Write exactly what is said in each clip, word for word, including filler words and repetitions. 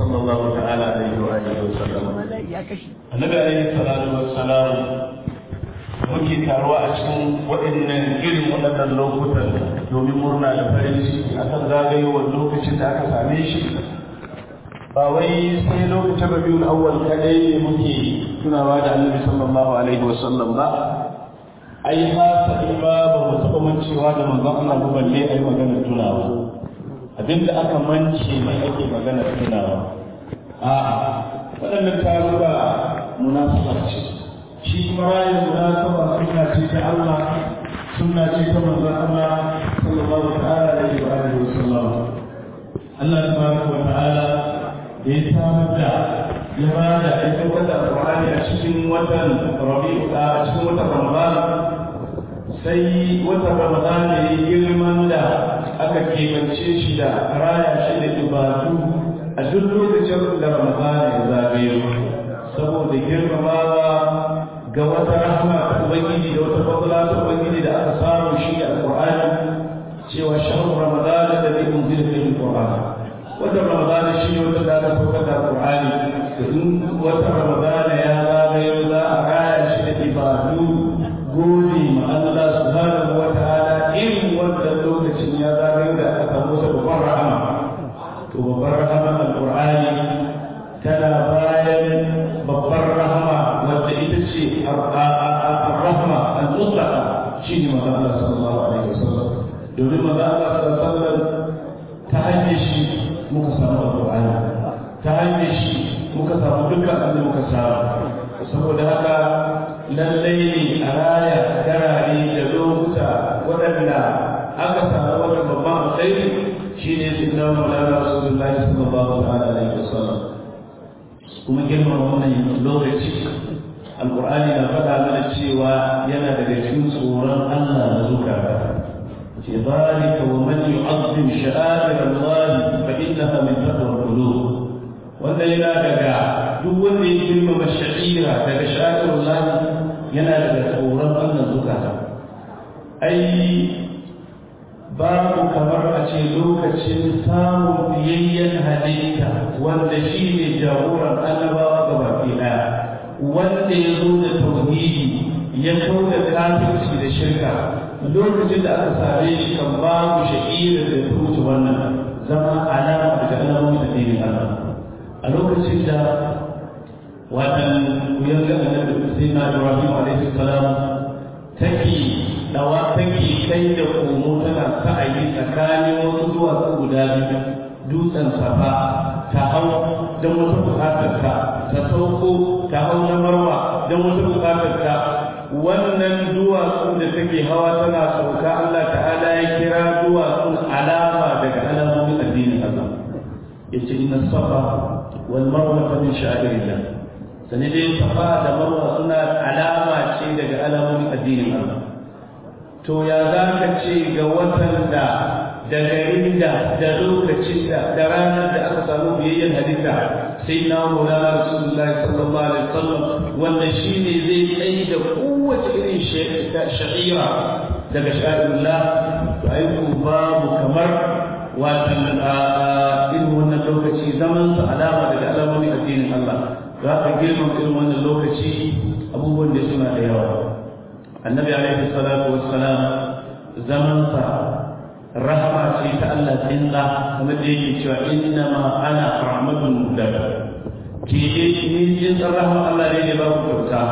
sallallahu ta'ala alaihi wa alihi wa sallam. Annabi alaihi salatu wassalam muke taruwa a cikin waɗannan irin waɗannan lokutan domin murna da farin ciki akan zagayowar lokacin da aka same shi. Ba wai sai lokacin Rabiul Awwal kadai ne muke tunawa da Annabi sallallahu alaihi wa sallam ba. Ai ha sai ba ba mu taɓa mancewa da manzon Allah ba balle ai magana tunawa. Abinda aka mance mai ake magana tunawa. A'a waɗannan taruka munasaba ce. Shi kuma rayin munasaba sunna ce ta Allah, sunna ce ta manzon Allah sallallahu ta'ala alaihi wa alihi wa sallam. Allah tabaraka wa ta'ala da ya samar da ya ba da ita wata Qur'ani a cikin watan Rabi'u a cikin watan Ramadan, sai watan Ramadan ne girman da aka kebance shi da raya shi da ibadu a duk lokacin da Ramadan ya zagayo, saboda girmamawa ga wata rahama ta Ubangiji da wata fadla ta Ubangiji da aka samu shi a Qur'ani, cewa shahru Ramadan alladhi unzila fihi al-Qur'an. Wata Ramadan shi ne wata da aka saukar da Qur'ani, da in wata Ramadan ya zagayo za a raya shi da ibadu, gode ma Allah subhanahu wa ta'ala irin wannan lokacin ya zagayo da aka samu wata babbar rahama. To babbar rahama al-Qur'ani tana bayan babbar rahama wadda ita ce ar-rahma al-mutlaqa, shi ne manzo Allah sallallahu alaihi wasallam. Domin manzo Allah sallallahu alaihi wasallam ta hanyar shi muka samu al-Qur'ani, ta hanyar shi muka samu dukkan abin da muka samu. Saboda haka lallai ne a raya garare da lokuta waɗanda aka samu wata babban alkhairi shi ne sunna Maulana Rasulullahi sallallahu alaihi wasallam. Kuma girmama wannan lokaci alqur'ani na faɗa mana cewa yana daga cikin tsoron Allah da zukata. ce zalika wa man yu'azzim sha'air Allah fa innaha min taqwa al-qulub. Wanda yana daga duk wanda ya girmama sha'ira daga sha'ir Allah yana daga tsoron Allah zukata. Ai babu kamar a ce lokacin samun biyayyen halitta wanda shi ne jagoran annabawa gabaki daya, wanda ya zo da tauhidi ya kawo da kafirci da shirka. Lokacin da aka same shi kan babu sha'irar da ta wuce wannan zama alama daga alamomin addinin Allah. A lokacin da watan kuyar ga annabi Sayyidina Ibrahim alaihi salam take dawa take kai da komo tana sa'ayi tsakanin wasu duwatsu guda biyu, dutsen Safa ta hau don wata bukatar ta, ta sauko ta hau na Marwa don wata bukatar ta. Wannan duwatsu da take hawa tana sauka, Allah ta'ala ya kira duwatsun alama daga alamomin addinin Allah. Yace inna Safa wal Marwa min sha'irillah. Sani dai Safa da Marwa suna alama ce daga alamomin addinin Allah. To ya za ka ce ga watan da da garin da da lokacin da da ranar da aka samu biyayyen halitta sai na Maulana Rasulullahi sallallahu alaihi wasallam, wanda shine zai tsaye da kowace irin sha'ira daga sha'irullah. To ai ku babu kamar watan irin wannan lokaci zaman sa alama daga alamomin addinin Allah. Za ka girma irin wannan lokaci abubuwan da suna da yawa. Annabi alaihi salatu wassalam zaman sa rahama ce ta Allah tsinna, kamar da yake cewa inna ma ana rahmatun muhdada. Ke ni jin rahama Allah ne da babu kyauta.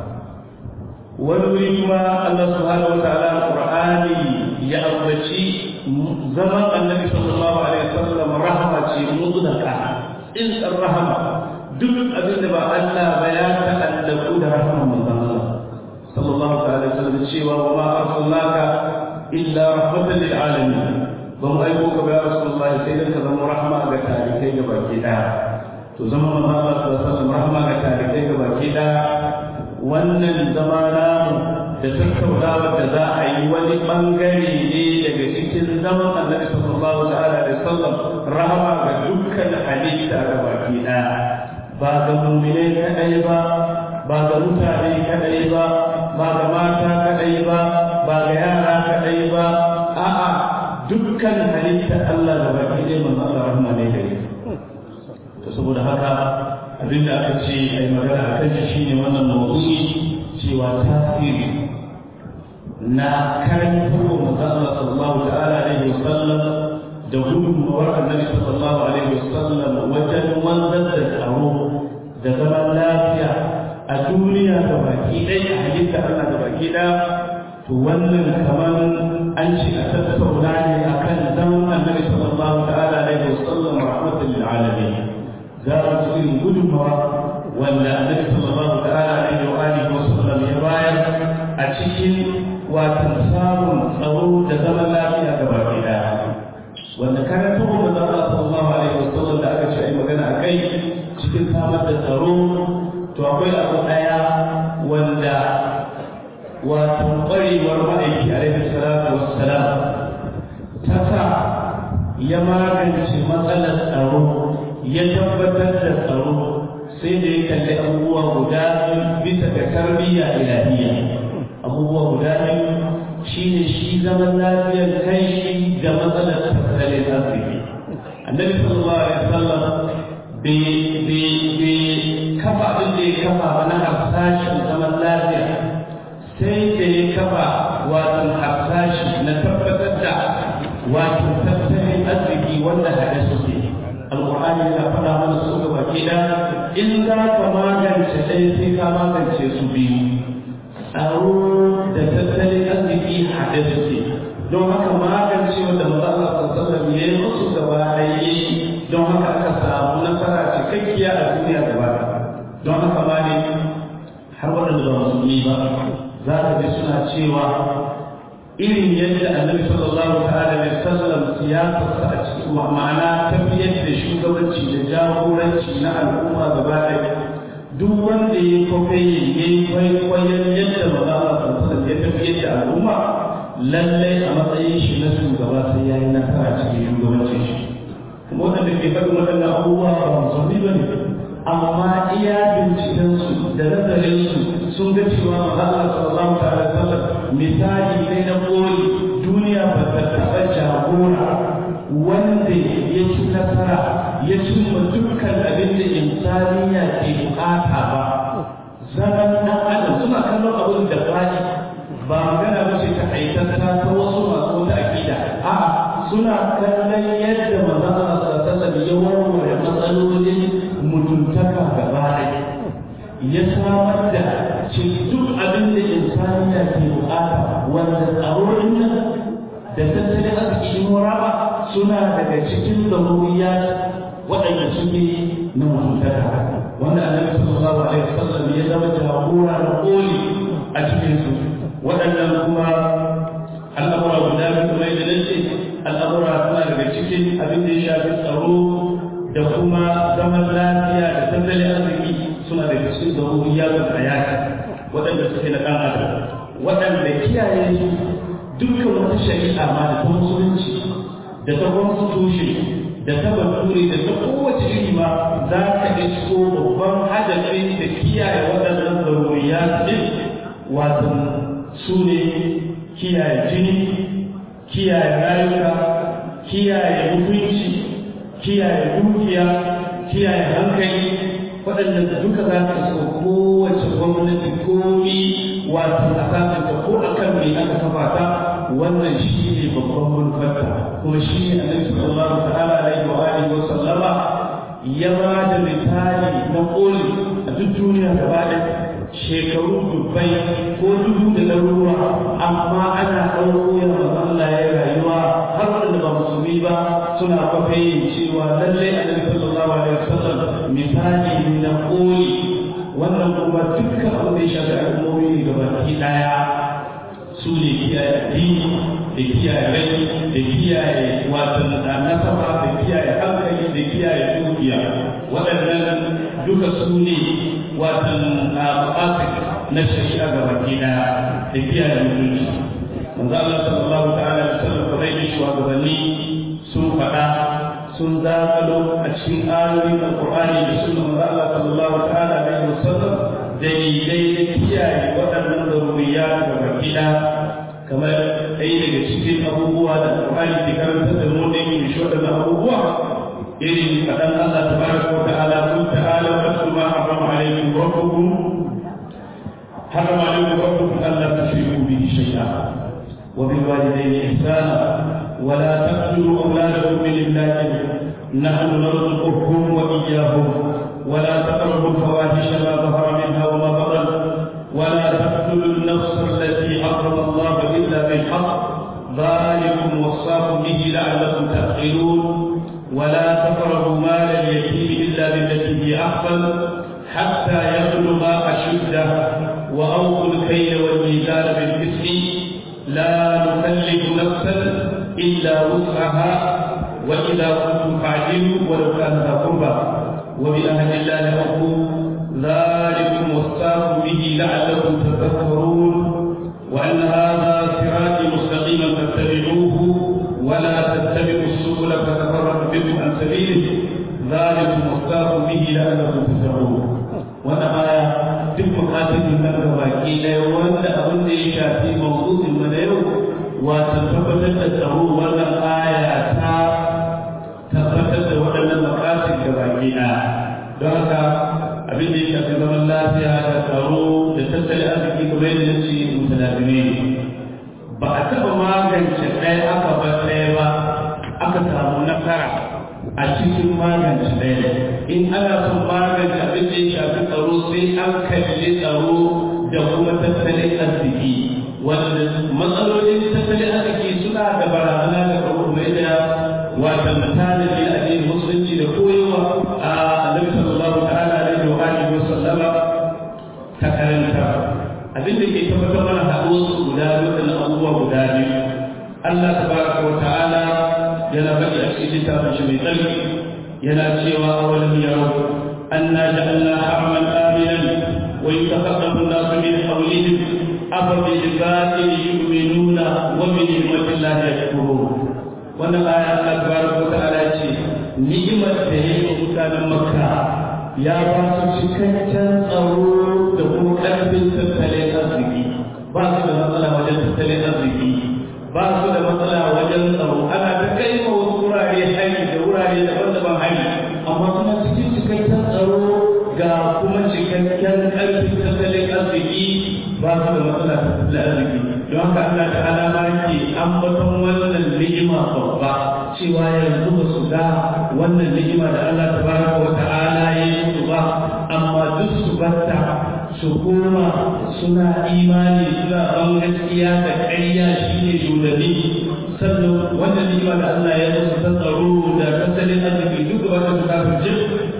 Wani wuri kuma Allah subhanahu wa ta'ala Qur'ani ya ambaci zaman Annabi sallallahu alaihi wasallam rahama ce mutlaka, in rahama duk abin da ba Allah ba ya ta'allaku da rahman manzon Allah sallallahu alaihi wasallam, cewa wa ma arsalnaka illa rahmatan lil alamin. Ba mu aiko ka ya Rasulullah sai dan ka zama rahma ga tarikai ga baki daya. To zama manzo Allah sallallahu alaihi wasallam rahma ga tarikai ga baki daya. Wannan zama namu da tattaunawa da za a yi wani bangare ne daga cikin zaman Annabi sallallahu alaihi wasallam rahma ga dukkan halitta ga baki daya. Ba ga mu'minai kadai ba, ba ga mutane kadai ba, ba ga mata kadai ba, ba ga yara kadai ba, a'a dukkan halittar Allah da baki dai manzo Allah rahma ne gare. To saboda haka abinda aka ce ai magana akan shi shine wannan mawdu'i cewa tasiri na karantar manzo Allah sallallahu ta'ala alaihi wasallam da gudunmawar annabi sallallahu alaihi wasallam wajen wanzar da tsaro da zaman lafiya a duniya da baki ɗaya a halitta Allah da baki ɗaya to wannan kamar an ce a tattauna ne akan zaman annabi sallallahu ta'ala alaihi wasallam rahmatan lil alamin za a ci irin gudunmawa wanda annabi sallallahu ta'ala alaihi wa alihi wasallam ya bayar a cikin watan samun tsaro da zaman lafiya ga baki ɗaya wanda karatu da Allah sallallahu alaihi wasallam da aka ce ai magana akai cikin samar da tsaro to akwai abu daya wanda wato ƙwarewar ma'aiki alaihi salatu wassalam ta sa ya magance matsalar tsaro ya tabbatar da tsaro sai da ya kalli abubuwa guda bisa ga tarbiyya ilahiyya abubuwa guda biyu shine shi zaman lafiyar kai shi da matsalar tattalin arziki annabi sallallahu alaihi wasallam bai kafa abin da ya kafa ba na harsashin zaman lafiya sai da ya kafa wato harsashi na tabbatar da wato tattalin arziki wanda haɗe suke alƙur'ani ya faɗa mana su gaba ɗaya in za ka magance ɗaya sai ka magance su biyu tsaro da tattalin arziki haɗe suke don haka magance wanda maza Allah sallallahu ya yi musu gaba ɗaya don haka aka samu nasara cikakkiya a duniya gaba don haka ma ne har waɗanda ba musulmi ba za ka ji suna cewa irin yadda annabi sallallahu alaihi wasallam siyasarsa a cikin ma'ana tafiyar da shugabanci da jagoranci na al'umma gaba ɗaya duk wanda ya kwafe ya yi kwaikwayon yadda maza Allah sallallahu ya tafiyar da al'umma lallai a matsayin shi na shugaba sai ya yi nasara cikin shugabancin shi kuma waɗanda ke faɗin waɗannan abubuwa ba musulmi ba ne amma iya bincikensu da nazarinsu sun ga cewa Allah sallallahu alaihi wasallam misali ne na koli duniya ba ta taɓa jagora wanda ya ci nasara ya cimma dukkan abin da insaniya ke bukata ba zaman ɗan adam suna kallon abin da faɗi ba magana ba ce ta aikata ta wasu masu wata akida a'a suna kallon yadda manzon Allah sallallahu alaihi wasallam ya warware matsalolin mutuntaka gaba ɗaya ya samar da ce duk abin da insaniya ke bukata wanda tsarorin nan da tattalin arziki muraba suna daga cikin zaruriya waɗanda suke na mutuntaka wanda annabi sallallahu alaihi wasallam ya zama jagora na koli a cikin su waɗannan kuma al'amura guda biyu mai da nace al'amura suna daga cikin abin da ya shafi tsaro da kuma zaman lafiya da tattalin arziki suna da cikin zaruriya da hayati waɗanda suke na ɗan adam waɗanda kiyaye su dukkan wata shari'a ma da ta musulunci da ta constitution da ta bature da ta kowace iri ma za ka isko babban hadafin da kiyaye waɗannan zaruriya ɗin wato su ne kiyaye jini kiyaye rayuka kiyaye mutunci kiyaye dukiya kiyaye hankali waɗanda duka za ka so kowace gwamnati komi wato a kasance ko a kan mai aka kafa ta wannan shi ne babban manufarta kuma shi ne annabi sallallahu ta'ala alaihi wa alihi wa sallama ya ba da misali na koli a duk duniya gaba da shekaru dubbai ko dubu da ɗaruruwa amma ana ɗauko ya Allah ya rayuwa har waɗanda ba musulmi ba suna kwafe cewa lallai annabi sallallahu alaihi wasallam misali ne na koli wannan kuma dukkan abin da ya shafi al'ummomi ne gabaki ɗaya su ne kiyaye addini da kiyaye rai da kiyaye watan nasaba da kiyaye hankali da kiyaye dukiya waɗannan duka su ne watan buƙatar na shari'a gabaki ɗaya da kiyaye mutunci manzo Allah sallallahu ta'ala alaihi wasallam kamar yadda shugabanni sun faɗa sun zakalo a cikin ayoyin alqur'ani da sunnar manzo Allah sallallahu ta'ala alaihi wasallam dalilai da kiyaye waɗannan zaruriya gaba gida kamar ɗaya daga cikin abubuwa da alqur'ani ke karantar da mu da yin shi waɗannan abubuwa irin faɗan Allah tabaraka wa ta'ala ولا تقتلوا أولادكم من إملاق نحن نرزقكم وإياهم ولا تقربوا الفواحش ما ظهر منها وما بطن ولا تقتلوا النفس التي حرم الله إلا بالحق ذلكم وصاكم به لعلكم تعقلون ولا تقربوا مال اليتيم إلا بالتي هي أحسن حتى يبلغ أشده وأوفوا الكيل والميزان بالقسط لا نكلف نفسا إلا وسعها وإذا كنتم فاعلوا ولو كان ذا قربى وبأهل الله أوفوا ذلكم وصاكم به لعلكم تذكرون وأن هذا صراطي مستقيما فاتبعوه ولا تتبعوا السبل فتفرق بكم عن سبيله ذلكم وصاكم به لعلكم تتقون wannan aya duk bukatun nan da baki ɗaya wanda abin da ya shafi mawdu'in mu da yau wato tabbatar da tsaro wannan aya ta tabbatar da waɗannan bukatun da baki ɗaya don haka abin da ya shafi zaman lafiya da tsaro da tattalin arziki kamar yadda nace mutalabine ne ba a taɓa magance ɗaya aka bar ɗaya ba aka samu nasara a cikin magance ɗaya in ana son magance abin da ya shafi tsaro sai an kalli tsaro da kuma tattalin arziki wanda matsalolin tattalin arziki suna da barazana da tsaro mai da wata misalin da addinin musulunci da koyewa a annabi sallallahu ta'ala alaihi wa alihi wa sallama ta karanta abin da ke tabbatar mana haɗuwar su guda biyu da abubuwa guda biyu Allah tabaraka wa ta'ala yana faɗi a cikin littafin shi mai tsarki yana cewa awalam yarau anna ja'alna haraman aminan wa yatakhaffafu an-nasu min hawlihim afa bil batil yu'minuna wa bi ni'matillahi yakfurun wannan aya Allah tabaraka wa ta'ala ce ni'imar da yake mutanen Makka ya ba su cikakken tsaro da kuma ƙarfin tattalin arziki ba su da matsala wajen tattalin arziki ba su da matsala wajen tsaro ana ta kai ma wasu wurare hari da wurare daban-daban hari amma kuma cikin cikakken tsaro ga kuma cikakken ƙarfin tattalin arziki ba su da matsala tattalin arziki don haka Allah ta'ala ma ke ambaton wannan ni'ima babba cewa yanzu ba su ga wannan ni'ima da Allah tabaraka wa ta'ala ya yi su ba amma duk su batta su koma suna imani suna ban gaskiya da ƙarya shine dodani sannan wannan ni'ima da Allah ya musu ta tsaro da tattalin arziki duk gaba da kafirci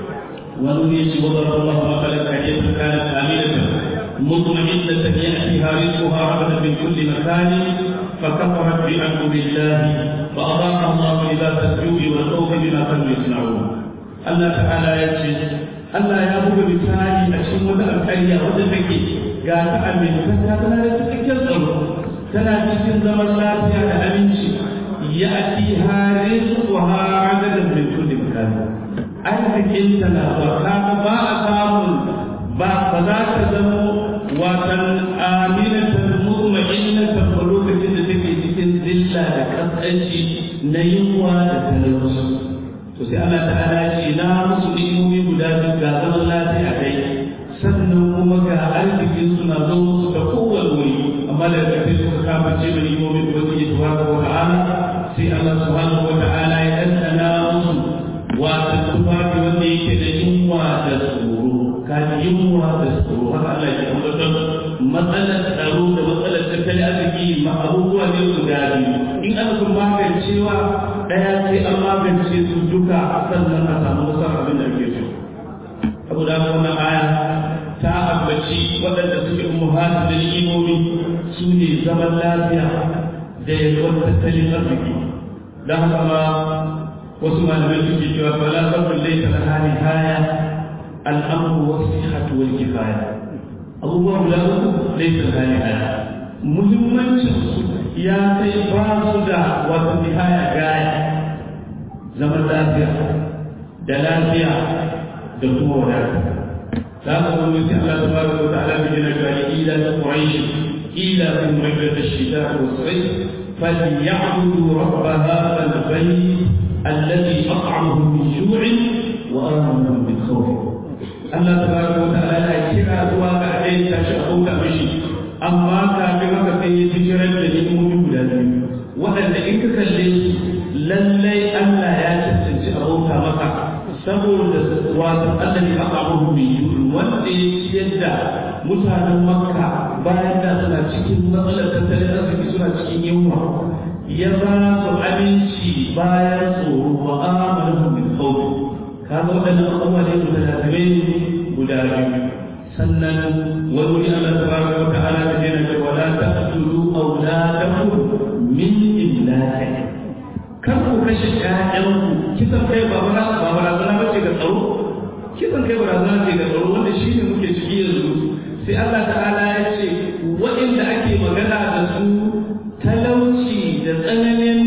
wani ne shi wadda Allah ma kala kariya kana aminatan mutma'innatan ya'tiha rizquha ragadan min kulli makan فكفرت بأنعم الله فأضاق الله لباس الجوع والخوف بما كانوا يصنعون الله تعالى يجزي Allah ya buga misali a cikin wata alƙarya wadda take ga ta amintaka tana da cikakken tsaro tana cikin zaman lafiya da aminci ya ati harin wa hadadan min kulli makan arzikin tana barka ba a samun ba ba za ta zama watan aminatan mutma'innatan a lokacin da take cikin zilla da kaskanci na yunwa da talauci to sai Allah ta'ala ya ce na musu ni'imomi guda biyu ga zaman lafiya dai sannan kuma ga arzikin suna zo musu ta kowane wuri amma da ƙarfi suka kama ce da ni'imomi da wasu yi tuwa wa ta'ala sai Allah subhanahu wa ta'ala ya ɗanɗana musu wata tufafi wanda yake da yunwa da tsoro kaji yunwa da tsoro haka Allah ya tabbatar matsalar tsaro da matsalar tattalin arziki ma abubuwa ne guda biyu in ana kun magancewa ɗaya sai an magance su duka sannan a samu nasarar abin da ake so saboda haka wannan aya ta ambaci waɗanda suke ummuhatu da ni'imomi su ne zaman lafiya da yalwar tattalin arziki don haka ma wasu malamai suke cewa fala sabon laisa da hali haya al'amru wasu sihatu wal kifaya abubuwa guda uku laisa da hali haya muhimmancin su ya kai ba su da wata nihaya gaya zaman lafiya da lafiya da kuma wadata za ka wani sai Allah ta bada wata alaƙa yana gani ila ta ƙwaishi ila sun magar da shida ko sai fali ya abudu rabba hada albai alladhi at'amahu min ju'in wa amana min khawf Allah ta bada wata alaƙa ya kira zuwa ga ayyukan ta shi abuka mishi amma kafin haka sai ya fikirar da ni'imomi guda biyu waɗanda in ka kalle su saboda wato Allah ne aka abu mai wanda ya ciyar da mutanen Makka bayan da suna cikin matsalar tattalin arziki suna cikin yunwa ya ba su abinci bayan tsoro wa amalahum min khawf kaga wadannan abubuwa ne mutatabe guda biyu sannan wani Allah tabaraka wa ta'ala da yana cewa wala taqtulu awladakum min imlaq kar ku kashe ƴaƴanku kisan kai ba bara ba barazana bace ga tsaro kisan kai barazana ce ga tsaro wanda shine muke ciki yanzu sai Allah ta'ala ya ce waɗanda ake magana da su talauci da tsananin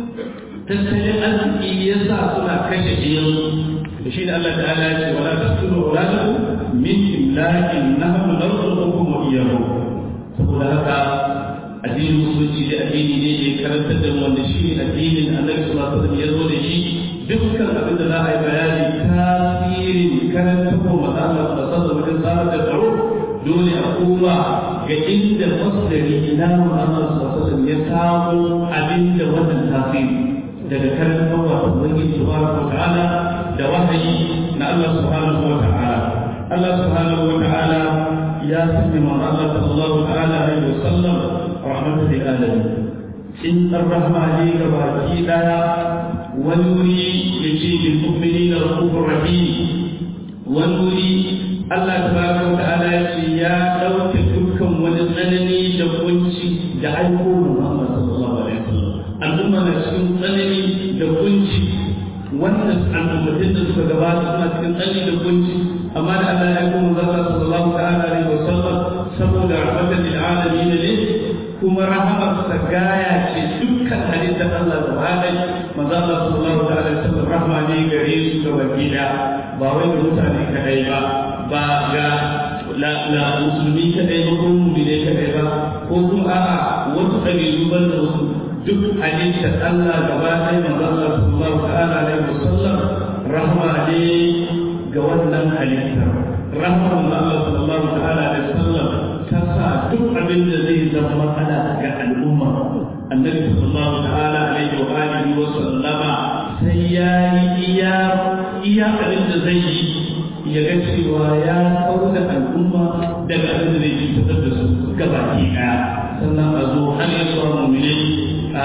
tattalin arziki yasa suna kashe iyansu da shine Allah ta'ala ya ce wala taqtulu awladakum min imlaqin nahnu narzuqukum wa iyyahum saboda haka addinin musulunci da addini ne ya karanta da wanda shi addinin Annabi sallallahu alaihi wasallam ya zo da shi dukkan abin da za a yi bayani tasirin karanta ko matsala da sallallahu alaihi wasallam da tsaro dole a koma ga inda masdari ina Muhammad sallallahu alaihi wasallam ya samu abin da wannan tasiri daga karanta wa Ubangiji subhanahu wa ta'ala da wahayi na Allah subhanahu wa ta'ala Allah subhanahu wa ta'ala ya sanya manzo Allah sallallahu ta'ala alaihi wasallam rahmatan lil alamin in ar-rahma li gabaki daya wani wuri yace bil mu'minina rahufur rahim wani wuri Allah tabaraka wa ta'ala yace ya dauke dukkan wani tsanani da kunci da aiko Muhammad sallallahu alaihi wasallam al'umma na cikin tsanani da kunci wannan al'ummatin da suka gabata suna cikin tsanani da kunci amma da Allah ya aiko Muhammad sallallahu ta'ala alaihi wasallam saboda rahmatan lil alamin ne kuma rahamar sa gaya ce dukkan halittar Allah gaba ɗaya manzo Allah sallallahu ta'ala alaihi wasallam rahma ne gare su gaba gida ba wai ga mutane kadai ba ba ga la la musulmi kadai ba ko mu'mini kadai ba ko kuma a'a wasu kabilu ban da wasu duk halittar Allah gaba ɗaya manzo Allah sallallahu ta'ala alaihi wasallam rahma ne ga wannan halitta rahmar Allah sallallahu ta'ala alaihi wasallam ta sa duk abin da zai zama matsala ga al'umma annabi sallallahu ta'ala alaihi wa alihi wa sallama sai ya yi iya iya abin da zai yi ya ga cewa ya kauda al'umma daga abin da zai cutar da su gabaki daya sannan a zo har ya zuwa mu'mini a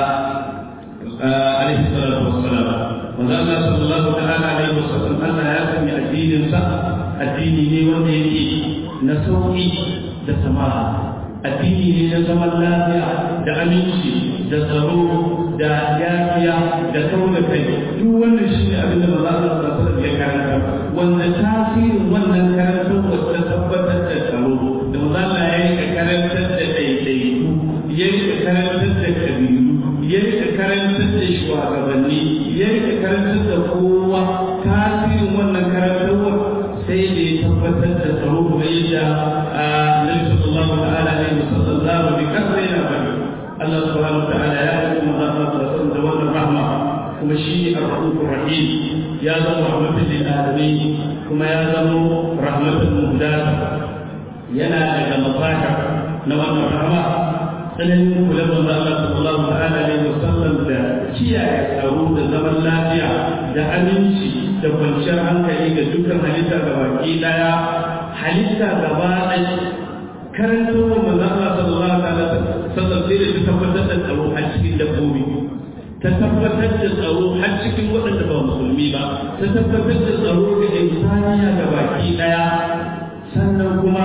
alaihi salatu wassalam wanda Allah sallallahu ta'ala alaihi wasallam Allah ya sanya addinin sa addini ne wanda yake na sauki da samaha addini ne na zaman lafiya da aminci da tsaro da yafiya da kauna kai duk wannan shi ne abin da Allah sallallahu alaihi wasallam ya karanta wanda tasirin wannan karantar wanda tabbatar da tsaro da Allah ya yi karantar da daidaiku ya yi karantar da kabilu ya yi karantar da shugabanni ya yi karantar da kowa tasirin wannan karantarwar sai da ya tabbatar da tsaro kuma yadda Nabi sallallahu alaihi wasallam bi kasrina bari Allah subhanahu wa ta'ala ya yi mu da da wannan rahma kuma shi ar-rahmanur rahim ya zama rahmatan lil alamin kuma ya zama rahmatan muhdat yana daga mafaka na wannan rahma tsananin kula da Allah sallallahu alaihi wasallam da kiyaye tsaro da zaman lafiya da aminci da kwanciyar hankali ga dukkan halitta gabaki daya halitta gaba ɗaya karantar wa manzo Allah sallallahu alaihi wasallam sai da ta tabbatar da tsaro a cikin dabbobi ta tabbatar da tsaro har cikin waɗanda ba musulmi ba ta tabbatar da tsaro ga insaniya gabaki daya sannan kuma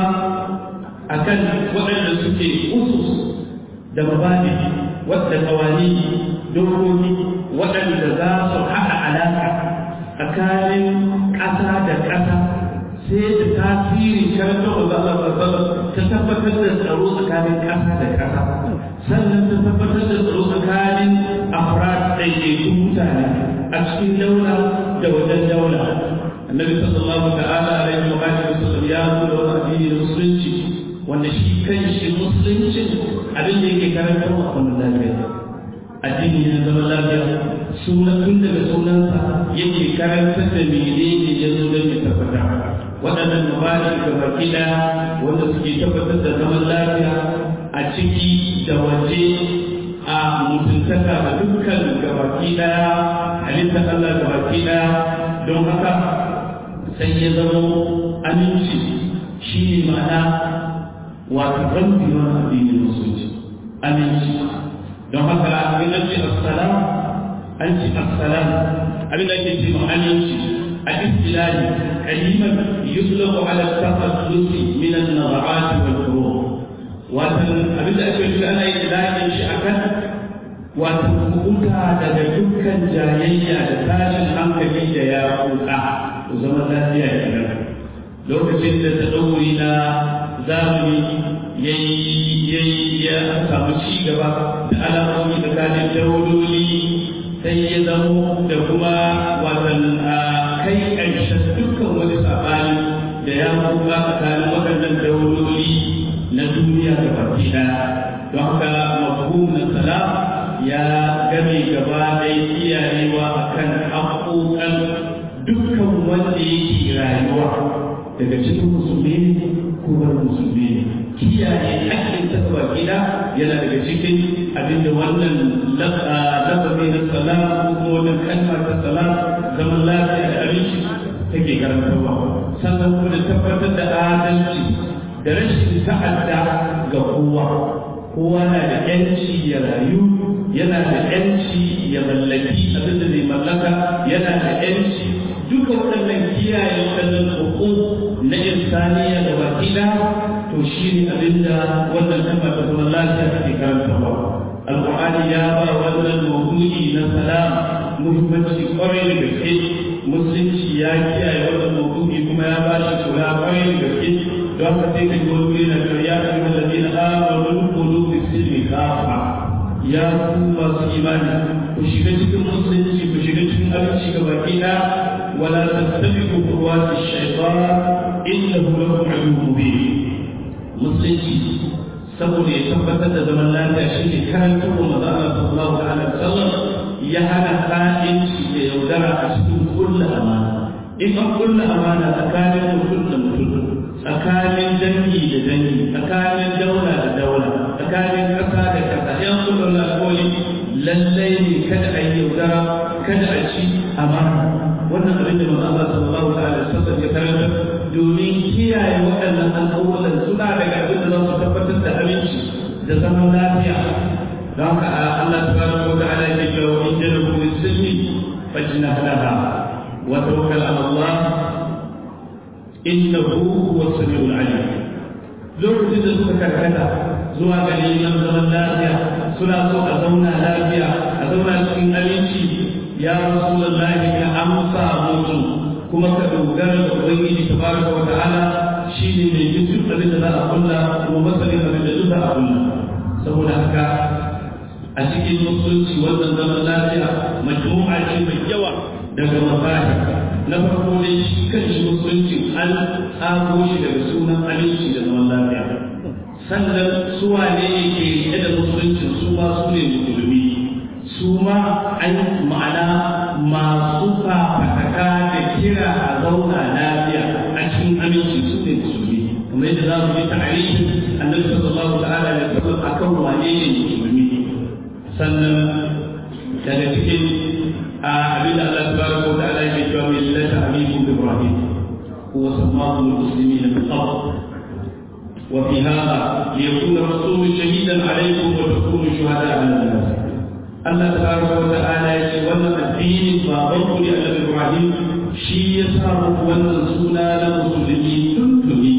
akan waɗanda suke usus da mabadi wadda kawani dokoki waɗanda za su haɗa alaƙa tsakanin ƙasa da ƙasa sai da tasiri karanta wa Allah sallallahu ta tabbatar da tsaro tsakanin ƙasa da ƙasa sannan ta tabbatar da tsaro tsakanin afrad ɗaiɗaikun mutane a cikin daula da wajen daula annabi sallallahu ta'ala alaihi wa sallam ya zo da wani addini da musulunci wanda shi kan shi musuluncin abin da yake karantar wa zaman lafiya addini na zaman lafiya sunan tun daga sunansa yake karantar da menene ya zo don ya tabbata waɗannan mabadi ga baki ɗaya wanda suke tabbatar da zaman lafiya a ciki da waje a mutuntaka da dukkan gabaki ɗaya halittar Allah gabaki ɗaya don haka sai ya zama aminci shi ne ma'ana wato rabbi wa addinin musulunci aminci don haka in an ce assalam an ce assalam abin da ake ce ma aminci a istilahi kaliman yutlaqu ala tafallus min an-nazarati wal furu' wato abin da ake ce ana yin ilahin shi akan wato hukunta daga dukkan jayayya da tashin hankali da ya kuka zama lafiya kenan lokacin da ta ɗauri na zamani yayi ya samu ci gaba da alamomi tsakanin dauloli sai ya zamo da kuma watan kai ƙarshen dukkan wani saɓani da ya kuka tsakanin waɗannan dauloli na duniya da baki ɗaya don haka mafhum na salam ya game gaba da kiyayewa akan haƙoƙan dukkan wanda yake rayuwa daga cikin musulmi ne ko wani musulmi ne kiyaye haƙƙin ta gaba gida yana daga cikin abinda wannan lafazi na salam ko kuma wannan kalma ta salam zaman lafiya da abinci take karantarwa sannan kuma da tabbatar da adalci da rashin ta'adda ga kowa kowa na da yanci ya rayu yana da yanci ya mallaki abin da zai mallaka yana da yanci duka waɗannan kiyaye waɗannan hukuk na insaniya da wakila to shi ne abin da wannan kalmar ta zama lafiya take karantarwa alƙur'ani ya ba wannan mawdu'i na salam muhimmanci kwarai da gaske musulunci ya kiyaye wannan mawdu'i kuma ya ba shi kula kwarai da gaske don haka sai ka ji wani wuri na cewa ya ayyuhal ladina amanu qulu fi silmi kafa ya ku masu imani ku shiga cikin musulunci ku shiga cikin abinci ga baki ɗaya wala tattabi'u khutuwati shaytan innahu lakum aduwwun mubin musulunci saboda ya tabbatar da zaman lafiya shi ne karantar wa maza Allah sallallahu alaihi wasallam ya hana ka'inci da yaudara a cikin kullu amana in an kullu amana tsakanin mutum da mutum tsakanin dangi da dangi tsakanin daula da daula tsakanin ƙasa da ƙasa yan kullu alƙawari lallai ne kada a yi yaudara kada a ci amana wannan abin da manzo Allah sallallahu alaihi wasallam ya karanta domin kiyaye waɗannan alƙawalan suna daga abin da za su tabbatar da aminci da zaman lafiya don haka Allah tabaraka wa ta'ala ya ce wa in janabu lis-silmi fajnah laha wa tawakkal 'ala Allah innahu huwas samiul 'alim lokacin da suka karkata zuwa ga neman zaman lafiya suna so a zauna lafiya a zauna cikin aminci ya rasulullahi ka amsa musu kuma ka dogara da ubangiji tabaraka wa ta'ala shine mai yin duk abin da za a kulla kuma masalin abin da duk za a kulla saboda haka a cikin musulunci wannan zaman lafiya majmu'a ce mai yawa daga mafahi na farko dai shi kan shi musulunci an tsago shi daga sunan aminci da zaman lafiya sannan su wane ne ke rike da musulunci su ma su ne musulmi su ma an ma'ana masu fafataka da kira a zauna lafiya a cikin aminci su ne musulmi kamar yadda za mu yi ta'arifi annabi sallallahu ta'ala alaihi wasallam akan wane ne musulmi sannan daga cikin abin da Allah tabaraka wa ta'ala yake cewa millata abikum ibrahim huwa sammakum almuslimina min qabl وفي هذا ليكون الرسول شهيدا عليكم وتكونوا شهداء على الناس الله تبارك وتعالى يقول الدين فاضل لأبي إبراهيم شيء صار والرسول لمسلمين تنتمي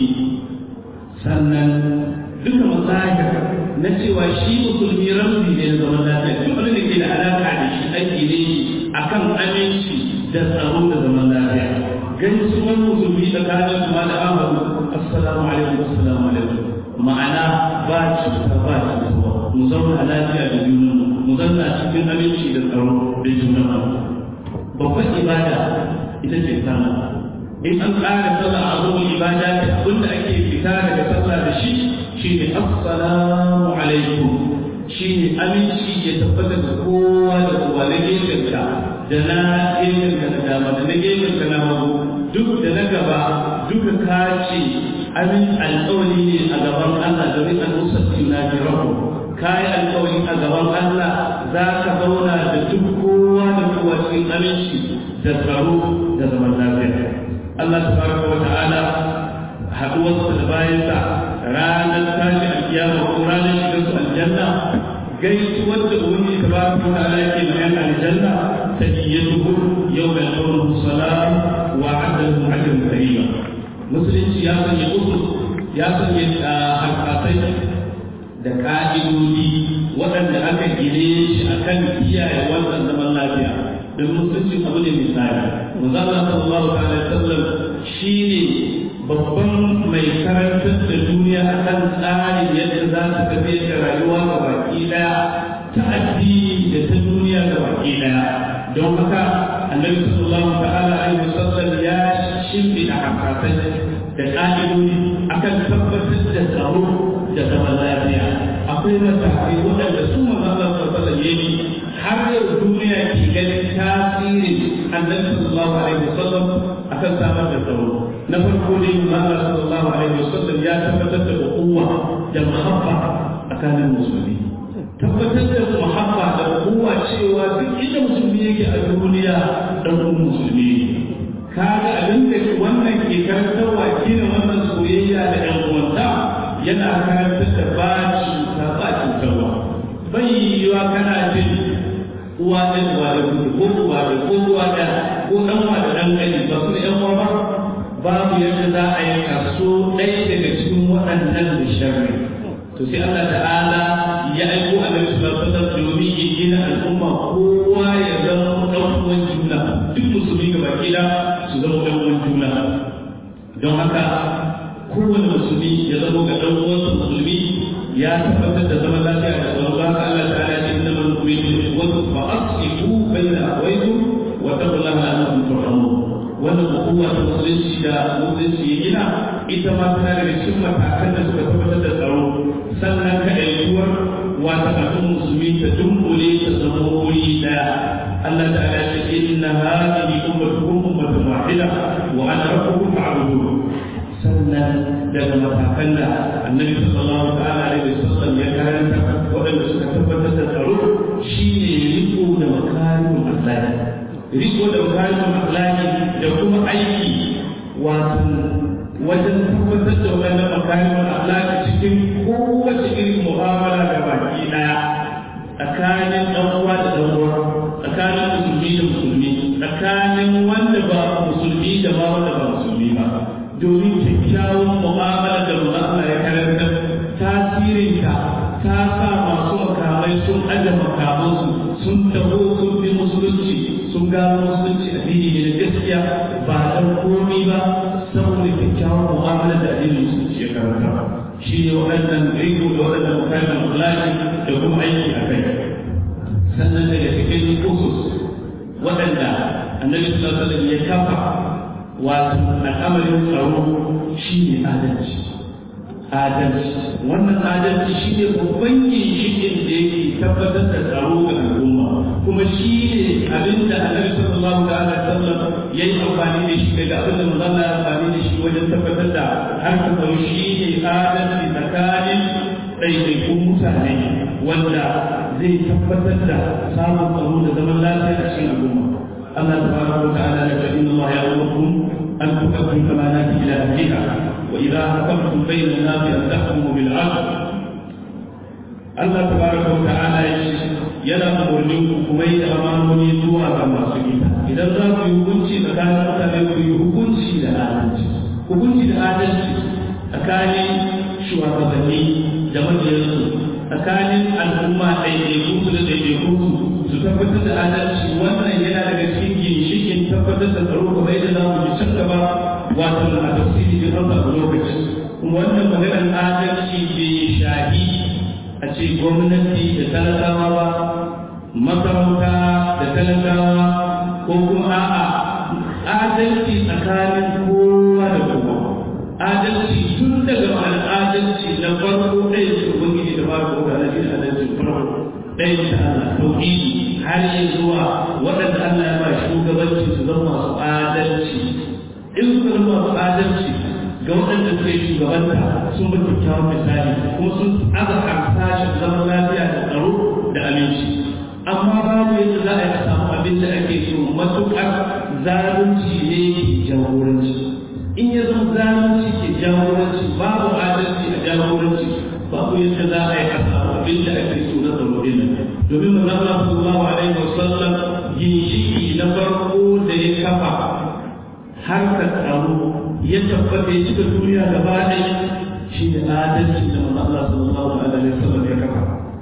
sannan duka mazahir na cewa shi musulmi ramzi ne da zaman lafiya duk wanda ke da alaka da shi ake ne akan aminci da tsaro da zaman lafiya gani su wani musulmi tsakanin su ma da amuru assalamu alaikum assalamu alaikum ma'ana ba cuta ba cuta mu zauna lafiya da junanmu mu zauna cikin aminci da tsaro da junanmu babban ibada ita ce sallah in an ƙara sallah a zuwa ibada ta abinda ake fita daga sallah da shi shine assalamu alaikum shine aminci ya tabbata da kowa da kowa na gefenka da na gefenka na dama da na gefenka na hagu duk da na gaba duka kace amin alƙawari ne a gaban Allah da rikan musatti na jirahu kai alƙawari a gaban Allah za ka zauna da duk kowa da kowa cikin aminci da tsaro da zaman lafiya. Allah tabaraka wa ta'ala haɗuwarsa da bayansa ranar tashi alkiyama ko ranar shigar su aljanna gaisuwar da wani tabaraka wa ta'ala yake bayan aljanna tahiyyatuhu yawma yaqulu salam wa adalu ajran karima. Musulunci ya sanya usul ya sanya alƙasai da ƙa'idodi waɗanda aka gine shi akan kiyaye wannan zaman lafiya. Don musulunci abu ne misali. Manzo Allah sallallahu alaihi wasallam shine babban mai karantar da duniya akan tsarin yadda za ta tafi da rayuwa ga baki daya ta addini da ta duniya ga baki daya. Don haka Annabi sallallahu ta'ala alaihi wasallam ya shimfiɗa hakkatai da ƙa'idodi akan tabbatar da tsaro da zaman lafiya. Akwai matakai waɗanda su manzo Allah sallallahu alaihi wasallam har yau duniya ke ganin tasirin Annabi sallallahu alaihi wasallam akan samar da tsaro. Na farko dai Allah sallallahu alaihi wasallam ya tabbatar da uwa da muhabba tsakanin musulmi. Tabbatar da muhabba da uwa cewa duk inda musulmi yake a duniya dan uwan musulmi. Kaga abin da wannan ke karantarwa kina wannan soyayya da ɗan uwanta yana karantar da ba cuta ba cutarwa. Bai yiwa kana jin uwa da uwa da ko uwa da ko uwa da ko dan uwa da dan gani ba su da ƴan uwa ba. Babu yadda za a yi kaso ɗaya daga cikin waɗannan da sharri. To sai Allah ta'ala ya aiko a nan sallallahu alaihi wasallam domin ya gina al'umma kowa ya zama ɗan uwan juna, duk musulmi gaba ɗaya su zama ɗan uwan juna. Don haka kowane musulmi ya zama ga ɗan uwansa musulmi ya tabbatar da zaman lafiya da tsaro. Ba ka Allah ta'ala ya ce innamal mu'minuna ikhwatun fa aslihu bayna akhawaykum wa taqullaha la'allakum turhamun. Wannan hukuma ta musulunci da musulunci ya gina ita ma tana daga cikin matakan da suka tabbatar da tsaro. Sannan ka ɗaukuwar wata kafin musulmi ta dunkule ta zama wuri ɗaya. Allah ta'ala ya ce inna hadhihi ummatukum ummatan wahida wa ana rabbukum fa'budun. Sannan daga matakan da Annabi sallallahu ta'ala alaihi wasallam ya karanta waɗanda suka tabbatar da tsaro shine riko da makarimul akhlaq. Riko da makarimul akhlaq da kuma aiki wato wajen tabbatar da wannan makarimul akhlaq cikin kowace irin mu'amala da baki daya tsakanin dan uwa da dan uwa, tsakanin musulmi da musulmi, tsakanin wanda ba musulmi da ba wanda ba musulmi ba. Domin kyakkyawan mu'amala da Allah ya karanta tasirinta ta sa masu makamai sun aje makamansu sun taho sun bi musulunci sun gano musulunci addini ne da gaskiya ba dan komi ba saboda kyakkyawan mu'amala da addinin musulunci ya karanta. Shi ne waɗannan riko da waɗannan makamin akhlaqi da kuma aiki a kai. Sannan daga cikin usus waɗanda Annabi sallallahu alaihi wasallam ya kafa wato al'amarin tsaro shi ne adalci. Adalci wannan adalci shi ne babban ginshiƙin da yake tabbatar da tsaro ga al'umma, kuma shi ne abin da Annabi sallallahu alaihi wasallam ya yi amfani da shi daga abin da manzon Allah ya amfani da shi wajen tabbatar da harkar tsaro shi ne adalci tsakanin ɗaiɗaikun mutane wanda zai tabbatar da samun tsaro da zaman lafiya a cikin al'umma. Allah tabaraka wa ta'ala ya ce inna Allah ya'murukum an tu'addu al-amanati ila ahliha wa idha hakamtum bayna an-nasi an tahkumu bil 'adl. Allah tabaraka wa ta'ala yana umurnin ku kuma yi da amanoni zuwa ga masu ita. Idan za ku yi hukunci tsakanin mutane ku yi hukunci da adalci. Hukunci da adalci tsakanin shugabanni da mabiyansu, tsakanin al'umma ɗaiɗaikunsu da ɗaiɗaikunsu su tabbatar da adalci. Wannan yana daga cikin ginshikin tabbatar da tsaro kamar yadda za mu ji can gaba wato a tafsiri da ɗan a lokaci. Wannan maganar adalci bai shahi a ce gwamnati da talakawa ba, masarauta da talakawa, ko kuma a'a adalci tsakanin kowa da kowa. Adalci tun daga ma'anar adalci na farko ɗaya da ubangiji da ba ko da shi da adalci farko ɗaya da Allah tauhidi har yi zuwa waɗanda Allah ya ba shugabanci su zama masu adalci. In su zama masu adalci ga waɗanda suke shugabanta sun bi kyakkyawan misali kuma sun aka harsashin zaman lafiya da tsaro da aminci. Amma babu yadda za a yi samu abin da ake so matuƙar zalunci ne ke jagoranci. In ya zama zalunci ke jagoranci babu adalci a jagoranci babu yadda za a yi a samu abin da ake so na tsaro ɗin nan. Domin manzon Allah sallallahu alaihi wasallam ginshiki na farko da ya kafa harkar tsaro ya tabbata ya cika duniya gaba ɗaya shi ne adalci da manzon Allah sallallahu alaihi wasallam ya kafa.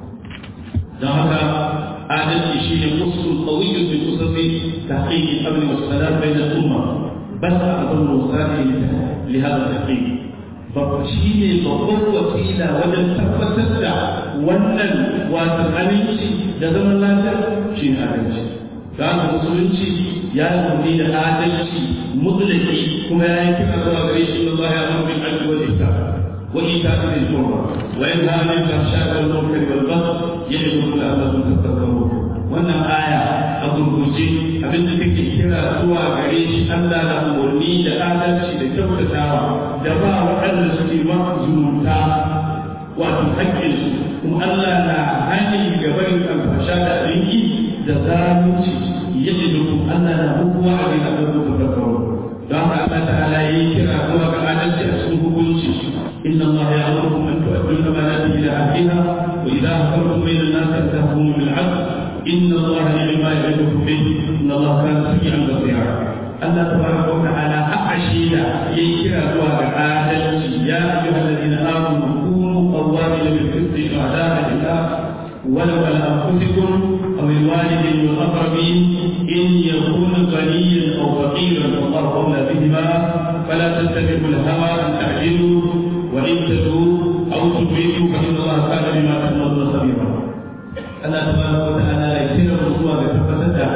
Don haka adalci shi ne usul qawiyyun bi usasi tahqiq al-amn wa salam bayna al-umma bas a'zamu wasa'il li hadha al-tahqiq. Babba shi ne babban wasila wajen tabbatar da wannan wasan aminci da zaman lafiya shi ne adalci. Da haka musulunci ya yi da adalci mutlaki kuma ya yi kira zuwa gare shi Allah ya amur bil adli wal ihsan wa ita'i dhil qurba wa yanha 'anil fahsha'i wal munkari wal baghi ya'idukum la'allakum tadhakkarun. Wannan aya a gurguje abinda take kira zuwa gare shi Allah da umarni da adalci da kyautatawa da ba waɗanda suke zumunta wato haƙƙinsu kuma Allah na hani ga barin alfasha da abinki da zalunci yadda dukkan Allah na hukuwa a ga abin da kawo don haka Allah ta'ala yi kira zuwa ga adalci a cikin hukunci inna Allah ya'murukum an tu'addu al-amanati ila ahliha wa idha hakamtum bayna an-nasi an tahkumu bil 'adl inna Allah ni'ma ya'idukum bihi inna Allah kana sami'an basira. Allah tabaraka wa ta'ala ha'ashida yayi kira zuwa ga adalci ya ayyuhalladhina amanu kunu qawwamina bil qisti shuhada'a lillah ولو على أنفسكم أو الوالدين والأقربين إن يكون غنيا أو فقيرا والله أولى بهما فلا تتبعوا الهوى أن تعدلوا وإن تدعوا أو تدركوا فإن الله كان بما تعملون خبيرا. الله تبارك وتعالى يسير الرسول بتفتح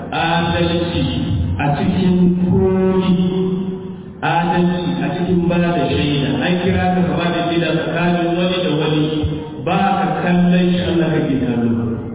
آدلتي أتكن كوني آدلتي أتكن بلد شيئا أي كراك فبعد إلى فكان ولد ولي ba ka kallon shi Allah kake kallo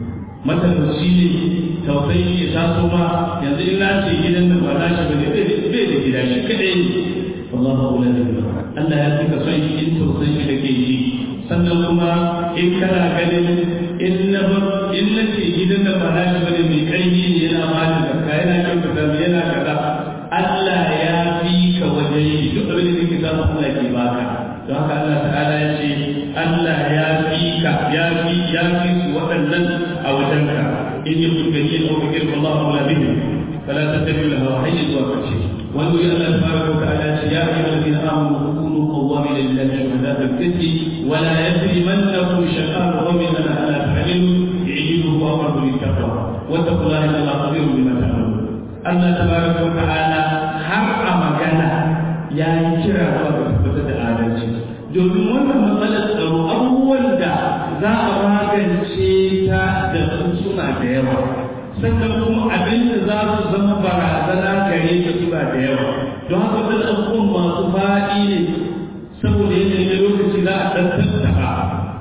matalauci ne tausayi ya taso ma yanzu in na ce gidan nan ba na shi bane bai da gida shi kadai ne wallahu la ilaha Allah ya tuka son shi in tausayi shi dake ji sannan kuma in kana ganin in na ba in na ce gidan nan ba na shi bane mai kaimi ne yana malin zakka yana kyautata yana kaza Allah ya fi ka wajen duk abin da kake samu Allah ke baka don haka Allah ta'ala ya ce Allah ya fi ka ya fi ya fi su waɗannan a wajenka in yi kulgani ya ɗauka girma Allah maula bihi fala tattabi lahu hayya zuwa kace wani wuri Allah tabaraka wa ta'ala ce ya ayyuhal ladina amanu kunu qawwamin lillahi shuhada'a bil qisti wa la yajrimannakum shana'anu qawmin ala alla ta'dilu i'dilu huwa aqrabu lit taqwa wattaqullaha inna Allaha khabirun bima ta'malun. Allah tabaraka wa ta'ala har a magana ya yi kira zuwa ga tabbatar da adalci domin wannan matsalar tsaro abubuwan da za a magance ta da su suna da yawa sannan kuma abin da za su zama barazana gare ta suna da yawa don haka wasu abubuwan masu faɗi ne saboda yadda ne lokaci za a ɗan tattaba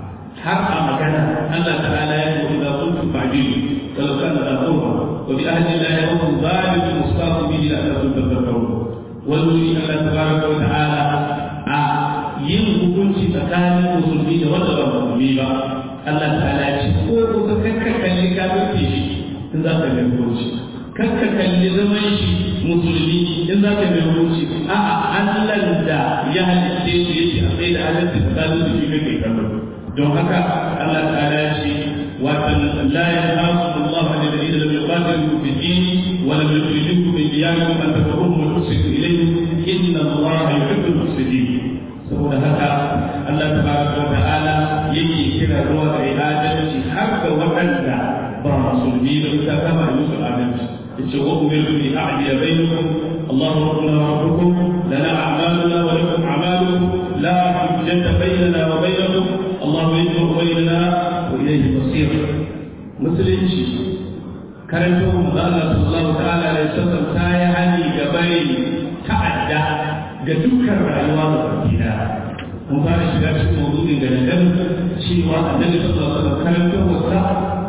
har a magana Allah ta'ala ya ce wa kun tu fa'dilu walau kana da qurba wa bi ahli la yaqulu zalimu mustafu bihi la takun tadhakkarun wani Allah tabaraka wa ta'ala a yin hukunci tsakanin musulmi da wanda ba musulmi ba Allah ta'ala ya ce ko ko kakka kalli kafirci shi in za ka yi hukunci kakka kalli zaman shi musulmi in za ka yi hukunci a'a Allah da ya halitta shi yake a tsaye da adalci tsakanin su shi kake kallo don haka Allah ta'ala ya ce wa la yanhaakum Allahu 'anil ladina lam yuqatilukum fid din wa lam yukhrijukum min diyarikum an tabarruhum wa tuqsitu ilayhim inna Allaha yuhibbul muqsitin. Saboda haka Allah tabaraka wa ta'ala yake kira zuwa ga adalci har ga waɗanda ba musulmi ba ita kama musu adalci yace wa umirtu li a'diya bainakum Allahu rabbuna wa rabbukum lana a'maluna wa lakum a'malukum la hujjata bainana wa bainakum Allahu yajma'u bainana wa ilayhi masir. Musulunci karantar mu da Allah sallallahu ta'ala alaihi wasallam ta yi hani ga bari ta'adda ga dukkan rayuwa da bakina. Mun fara shiga cikin mawdu'in da nan cewa annabi sallallahu alaihi wasallam karantar wasa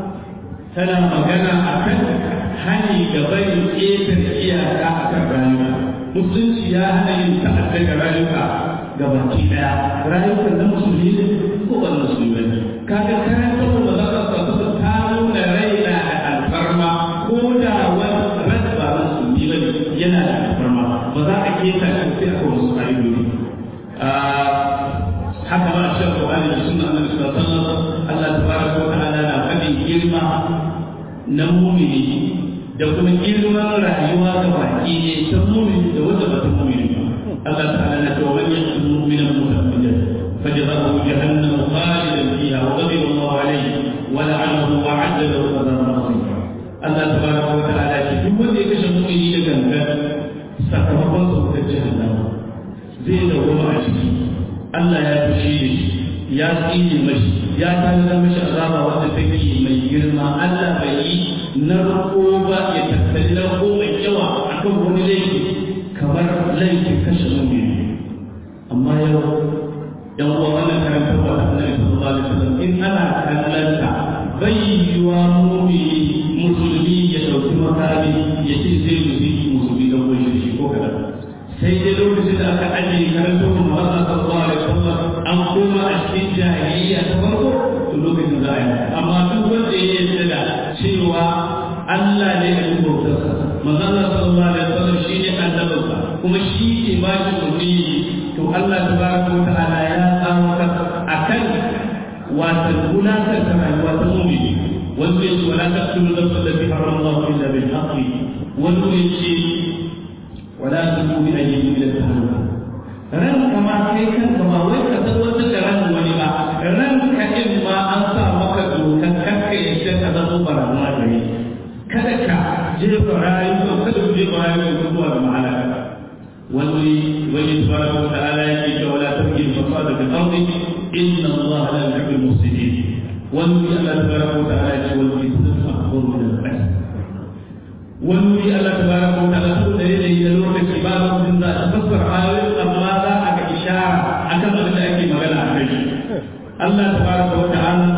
tana magana akan hani ga bari ƙetar iyaka akan rayuwa. Musulunci ya hana yin ta'adda ga rayuka ga baki daya. Rayukan na musulmi ne ko ba musulmi ne. Kaga karantar da za ka sa ta nuna raina da alfarma ko da wani ran ba musulmi ba ne keta sai aka wasu ƙa'idodi haka ma a cikin Qur'ani da sunna Annabi sallallahu alaihi wasallam Allah tabaraka wa ta'ala na faɗin girma na mu'mini da kuma girman rayuwa ga baki ne ta mu'mini da wanda ba ta mu'mini ba Allah ta'ala na cewa man yaqtul mu'mina muta'ammidan fajzahu jahannam khalidan fiha wa ghadiba Allahu alayhi wa la'anahu wa 'adda lahu 'adaban 'azima Allah tabaraka wa ta'ala ce duk wanda ya kashe mu'mini da gangan sakamakon sa ta jahannam zai dawo a ciki Allah ya fushi da shi ya tsine mashi ya tana mashi azaba wanda take mai girma Allah bai yi narko ba ya tattali narko mai yawa akan wani laifi kamar laifin kashe mu'mini amma yau yan uwa wannan karantar wa Annabi sallallahu alaihi wasallam in ana kallanta bai yiwa mu'mini musulmi ya dauki makami ya ce zai musulmi musulmi da ko shi ko kada sai dai lokacin da aka ajiye karantar wa Muhammad sallallahu alaihi wasallam an koma a cikin jahiliya ta farko to lokacin za a yi amma duk wanda ya yarda da cewa Allah ne ya yi bautarsa manzo Allah sallallahu alaihi wasallam shi ne annabinsa kuma shi ke ba shi umarni to Allah tabaraka wa ta'ala ya tsawata akan wata gudanar da rayuwa ta mu'mini wanda ya ce wala taqtulu nafsan allati harrama Allah illa bil haqqi wanda ya ce wala tulqu bi aydikum ila tahlukah ran kama kai kanka ba wai ka san wata da ran wani ba ran ka in ma an sa maka dokar kanka yadda ka zama barazana gare kada ka jefa rayuwa kada ku jefa rayuwa zuwa ga ma'ana wani wani tabaraka wa ta'ala yake cewa la tabghi fasada fil ardi inna Allah la yuhibbu al-mufsidin wani Allah tabaraka wa ta'ala yake wal istisqa min al-qasd wani Allah tabaraka wa ta'ala su da yayi da lokaci ba lokacin da a fassara ayoyin amma za a ga ishara akan abin da ake magana a kai Allah tabaraka wa ta'ala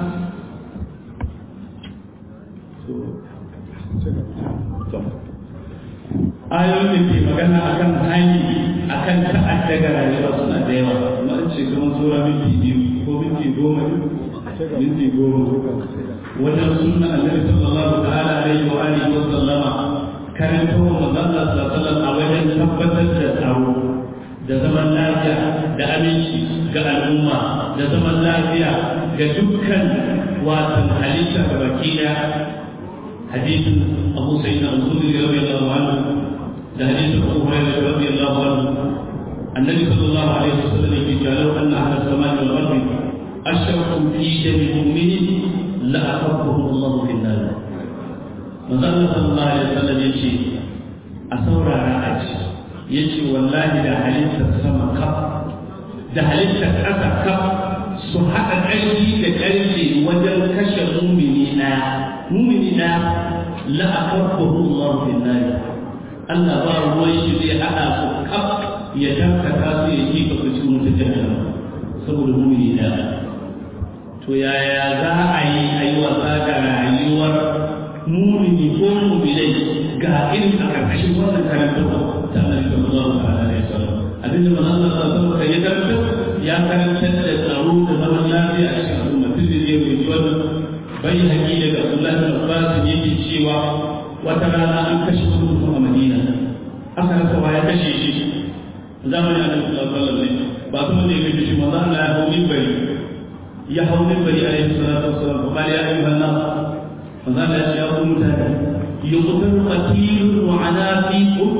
ayoyin da ke magana akan hanyar akan ta'adda ga rayuwa suna da yawa kuma an ce kamar sura minti biyu ko minti goma minti goma wajen sunna annabi sallallahu ta'ala alaihi wa alihi wa sallama karanta wa manzon sallallahu alaihi a wajen tabbatar da tsaro da zaman lafiya da aminci ga al'umma da zaman lafiya ga dukkan watan halitta ga baki daya hadisin Abu Sa'id al-Khudri radiyallahu anhu da hadisin Abu Hurairah radiyallahu anhu annabi sallallahu alaihi wasallam yake cewa anna ahla samai wal ardi ashraku fi dami mu'minin la aqabbahu Allah fi an-nar manzon sallallahu alaihi wasallam yace a saurara a ci yace wallahi da halittar sama kaf da halittar ƙasa kaf su haɗa ƙarfi da ƙarfi wajen kashe mu'mini ɗaya mu'mini ɗaya la aqabbahu Allah fi an-nar Allah ba ruwan shi zai haɗa su kaf ya tankata su ya kika su cikin wata jahannama saboda mu'mini ɗaya to yaya za a yi a yi wasa ga rayuwar mumini ko muminai ga irin a ƙarƙashin wannan karantarwa ta Annabi sallallahu alaihi wasallam abinda manzon Allah sallallahu alaihi wasallam ya karanta ya karantar da tsaro da zaman lafiya a cikin al'umma tun da ya yi wannan bai haƙi daga Abdullah bin Abbas yake cewa wata rana an kashe wani mutum a Madina aka rasa wa ya kashe shi zamanin Annabi sallallahu alaihi wasallam ba kuma ne ya kashe shi manzon Allah ya hau minbari ya hau minbari alaihi salatu wassalam kuma ya ayyuhan nas manzon Allah ya hau mutane yuqtalu qatilun wa ana fiikum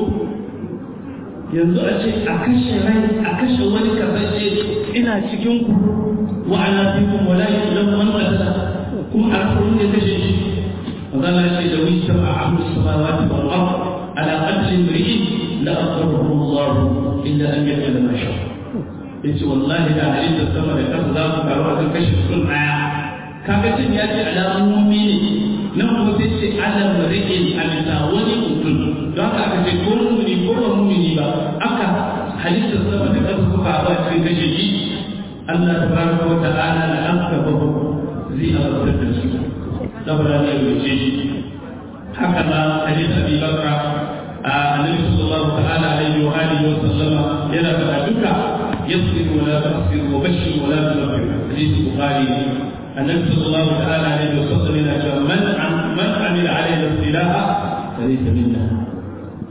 yanzu a ce a kashe rai a kashe wani kasance ina cikin ku wa ana fiikum wala yuzlamu man qatala kuma a rasa wanda ya kashe shi manzon Allah ya ce da wita a ahlu samawati wal ard ala qatl imri'in la aqrahu Allah illa an yaqula ma sha'a yace wallahi da halittar sama da ƙasa za su taru a kan kashe sun ɗaya kaga cin ya ce alamomi ne nan kuma sai ce alam ri'in alisa wani mutum don haka aka ce ko mumini ko ba mumini ba aka halittar sama da ƙasa suka haɗu a cikin kashe shi Allah tabaraka wa ta'ala na aka babu zai azabtar da su saboda ne ya ce haka na hadith Abi Bakra annabi sallallahu ta'ala alaihi wa alihi wa sallama yana faɗa duka يصبر ولا تقصر وبشر ولا تنفر حديث البخاري النبي صلى الله تعالى عليه وسلم من من عمل علينا السلاح فليس منا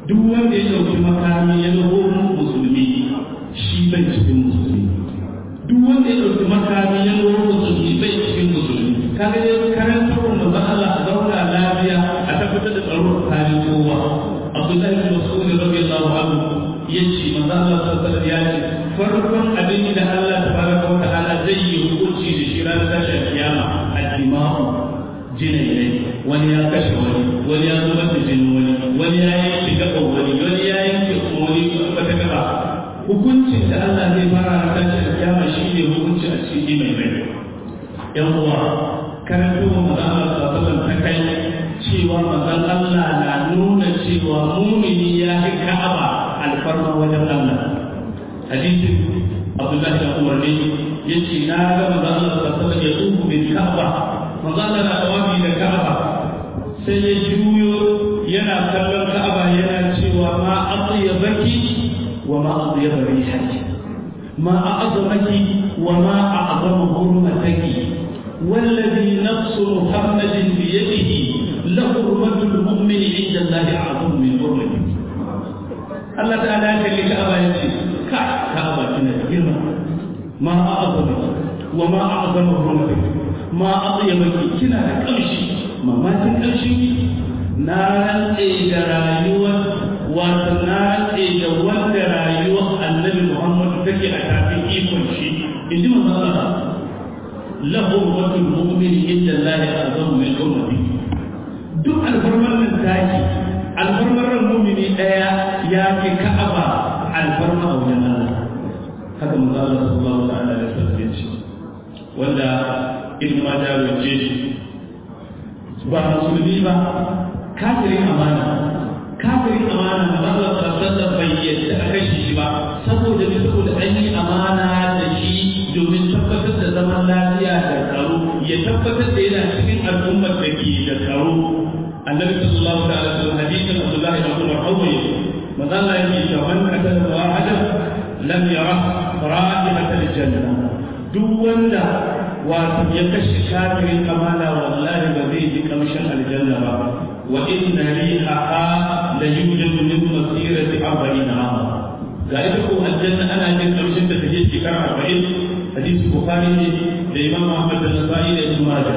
duk wanda ya dauki makami ya nufo musulmi shi bai cikin musulmi duk wanda ya dauki makami ya nufo musulmi bai cikin musulmi kaga dai karanta wannan ba Allah zauna lafiya a tabbatar da tsaro tsakanin kowa Abdullahi bin Mas'ud radiyallahu anhu yace manzo Allah sallallahu alaihi wasallam ya ce farkon abin da Allah tabaraka wa ta'ala zai yi hukunci da shi ranar tashin kiyama al-dima'u jinai wani ya kashe wani wani ya zubar da jini wani wani ya yanke gaban wani wani ya yanke wani wata gaba hukuncin da Allah zai fara a tashin kiyama shine hukunci a cikin mai mai yan uwa karanto manzo Allah sallallahu alaihi wasallam ta kai cewa manzon Allah na nuna cewa mumini ya fi Ka'aba alfarma wajen Allah hadisin Abdullah bin Umar ne yace na ga manzon Allah sallallahu alaihi wasallam ya tubu bin Ka'aba manzon Allah na tawafi da Ka'aba sai ya juyo yana kallon Ka'aba yana cewa ma atyabaki wa ma atyaba rihaki ma a'zamaki wa ma a'zamu hurmataki والذي نفس محمد بيده لحرمة المؤمن عند الله أعظم من حرمته الله تعالى قال لك أبا يجي كعبة كنا ما أعظمك وما أعظم حرمتك ما أطيبك كنا كمشي ما ما تكمشي نار إيجا رايوة وتنار إيجا ود رايوة النبي محمد تكي أتابي إيكون شيء إنما الله له وجه المؤمن عند الله أعظم من حرمته duk alfarmar nan taki alfarmar mu'mini daya ya fi Ka'aba alfarma a wajen Allah haka manzo Allah sallallahu alaihi wasallam ya ce wanda ibn Majah ya ce ba musulmi ba kafirin amana kafirin amana manzo Allah sallallahu alaihi wasallam bai yadda aka shi ba saboda ne saboda an yi amana da shi domin tabbatar da zaman lafiya da tsaro ya tabbatar da yana cikin al'ummar da ke da tsaro annabi sallallahu alaihi wasallam hadisin Abdullah ibn Umar awwal madalla yake cewa man qatala wahidan lam yara ra'ihatal janna duk wanda wato ya kashe kafirin amana wallahi ba zai ji kamshin aljanna ba wa inna rihaha la yujadu min masirati arba'ina ama ga ita ko aljanna ana jin kamshin da take shekara arba'in hadisi bukhari ne da imam ahmad da nasa'i da ibn majah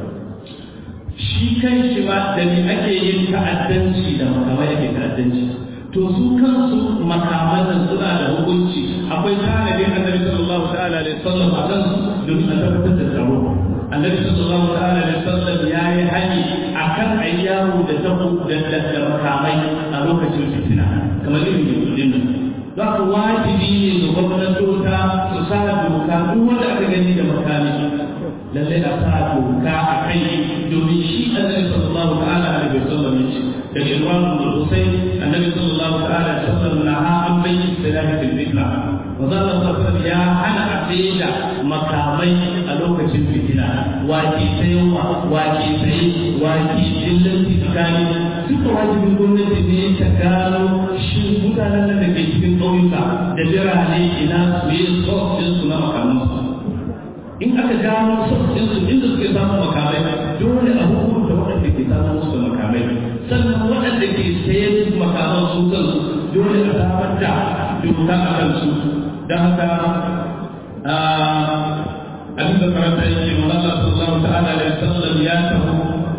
shi kai shi ba da ni ake yin ta'addanci da makamai ake ta'addanci to su kansu makaman nan suna da hukunci akwai tanadin annabi sallallahu ta'ala alaihi wasallam a kan domin a tabbatar da tsaro annabi sallallahu ta'ala alaihi wasallam ya yi hani akan ayyaru da tabu da da makamai a lokacin fitina kamar irin yanzu nan za ku wajibi ne ga gwamnatota su sa doka duk wanda aka gani da makami lallai a sa doka a kai domin shi annabi sallallahu ta'ala alaihi wasallam ya ce da Imran bin Husayn annabi sallallahu ta'ala alaihi wasallam na ha an bayyana salahi fil fitna wa zalla sallallahu ya hana a da makamai a lokacin fitina wake sayowa wake saye wake dillan tsakani duka wajibin gwamnati ne ta gano shi mutanen da ke cikin ƙauyuka da birane ina su yi sosai su na makamansu in aka gano sosai su inda suke samun makamai dole a hukunta waɗanda ke samun musu makamai sannan waɗanda ke sayan makaman su kansu dole a samar da doka a kansu don haka abin da karanta yake malala sallallahu ta'ala alaihi wasallam ya taho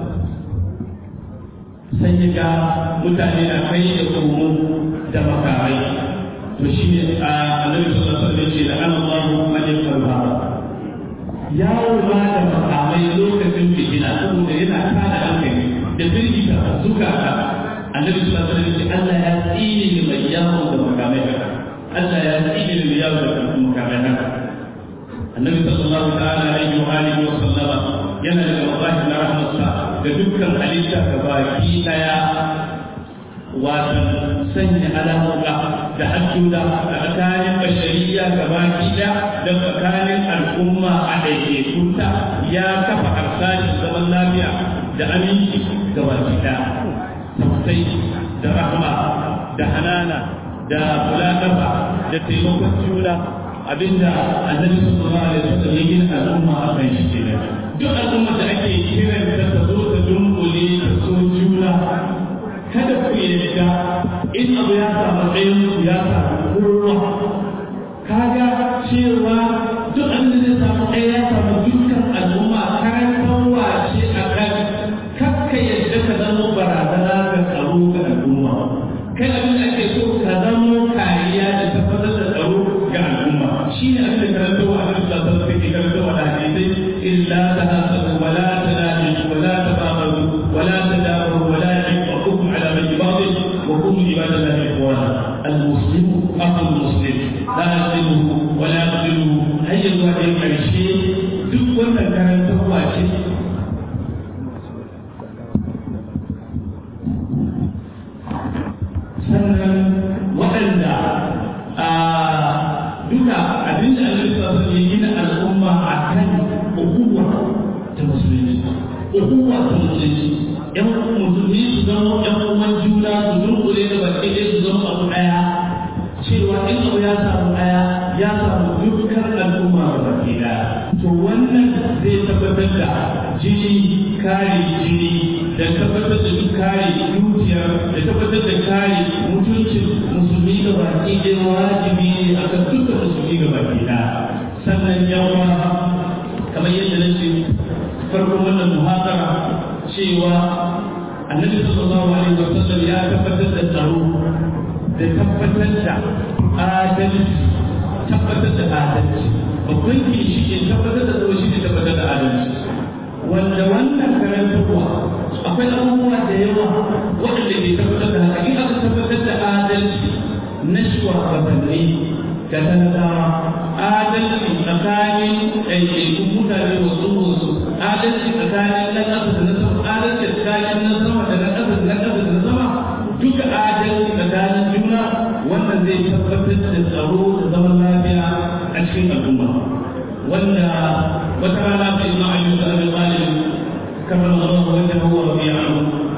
sai ya ga mutane na kai da komo da makamai to shi ne a annabi sallallahu alaihi wasallam ya ce da Allahu man yakfurha yawo ba da makamai lokacin fitina saboda yana tada hankali da firgita zukata annabi sallallahu alaihi wasallam ya ce Allah ya tsine ni mai yawo da makamai haka Allah ya tsine ni mai yawo da makamai haka annabi sallallahu alaihi wa alihi wa sallama yana da wallahi na rahmatsa da dukkan halitta gabaki daya wato sanya alamoga da hajjuda da tsakanin bashariya gabaki daya da tsakanin al'umma a daidaitunta ya kafa harsashin zaman lafiya da aminci gabaki daya tausayi da rahma da hanana da mulaqaba da taimakon juna abinda annabi sallallahu alaihi wasallam ya gina al'umma a kan shi kenan duk al'umma da ake kiran ta ta zo ta dunkule ta so juna kada ku yadda in abu ya samu ɗayan ku ya samu kowa kaga cewa duk abin da zai samu ɗaya ya samu dukkan al'umma karantarwa ce a kan kakka yadda ka zama barazana ga tsaro ga al'umma kai abin da ake so ka zama kariya da tabbatar da tsaro ga al'umma shi ne abin da karantarwa a cikin sassan da ke karantarwa da hadisai illa ta hasabu wala ta lafi wala ta babaru wala ta dabaru wala ta hukum ala mai ibadin wa kuma ibadin da ke kowa al-muslimu akul muslim la yasimu wala yaqdiru hayya zuwa da karshe duk wannan karantarwa ce sannan waɗanda duka abin da Allah ya sa ya gina al'umma a kan uhuwa ta musulunci uhuwa ta musulunci yan musulmi su zama yan uwan juna su dunkule da baki ɗaya su zama abu ɗaya cewa in abu ya samu ɗaya ya samu dukkan al'umma da baki ɗaya to wannan zai tabbatar da jini kare jini da tabbatar da kare dukiya da tabbatar da kare mutuncin musulmi da baki ɗaya wajibi ne akan dukkan musulmi da baki ɗaya sannan yawa kamar yadda na ce farkon wannan muhadara cewa annabi sallallahu alaihi wa sallam ya tabbatar da tsaro da tabbatar da adalci tabbatar da adalci babban shi ne tabbatar da tsaro shi ne tabbatar da adalci wanda wannan karantarwa akwai abubuwa da yawa waɗanda ke tabbatar da haka in aka tabbatar da adalci na shugabanni da talakawa adalci tsakanin ɗaiɗaikun mutane wasu wasu adalci tsakanin na ƙasa da na sama adalci tsakanin na sama da na ƙasa da na ƙasa da na sama duka adalci tsakanin juna wannan zai tabbatar da tsaro da zaman lafiya a cikin al'umma wanda wata rana sai ma a yi da abin malin kamar zama wanda hawa rabi a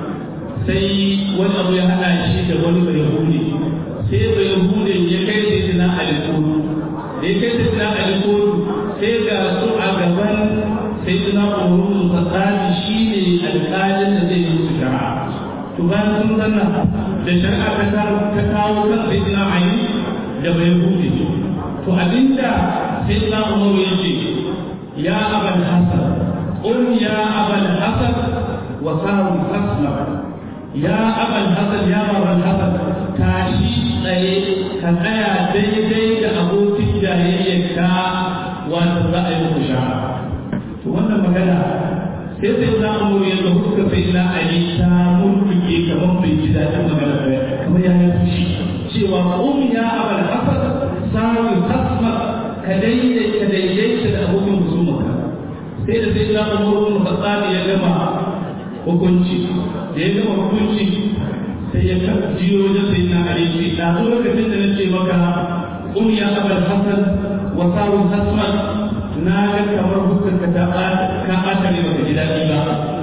sai wani abu ya haɗa shi da wani bai hude sai bai hude ya kai sai suna alikodu da ya kai sai suna alikodu sai ga su a gaban sai suna ƙorun fasadi shi ne alƙalin da zai yi su shari'a to bayan sun zanna da shari'a ta kawo kan sai suna ayi da bai hude to abinda sai suna umaru ya ce ya abal hasan qul ya abal hasan wa saru hasna ya abal hasan ya abal hasan tashi tsaye ka tsaya daidai da abokin jayayyarka wanda za a yi muku shara to wannan magana sai sai za a muru yadda kuka sai na a yi ta mulkuke kamar bai ji daɗin magana ba kamar ya yi fushi cewa um ya abal hasan saru hasna ka daidai ka daidaita da abokin husumarka sai da sai za a muru fatsari ya gama hukunci da ya gama hukunci sai ya jiyo wajen sai na aiki da zo lokacin da na ce maka um ya abal hasan wa saru hasman na ga kamar hukunta ta ka ɓata ne baka ji daɗi ba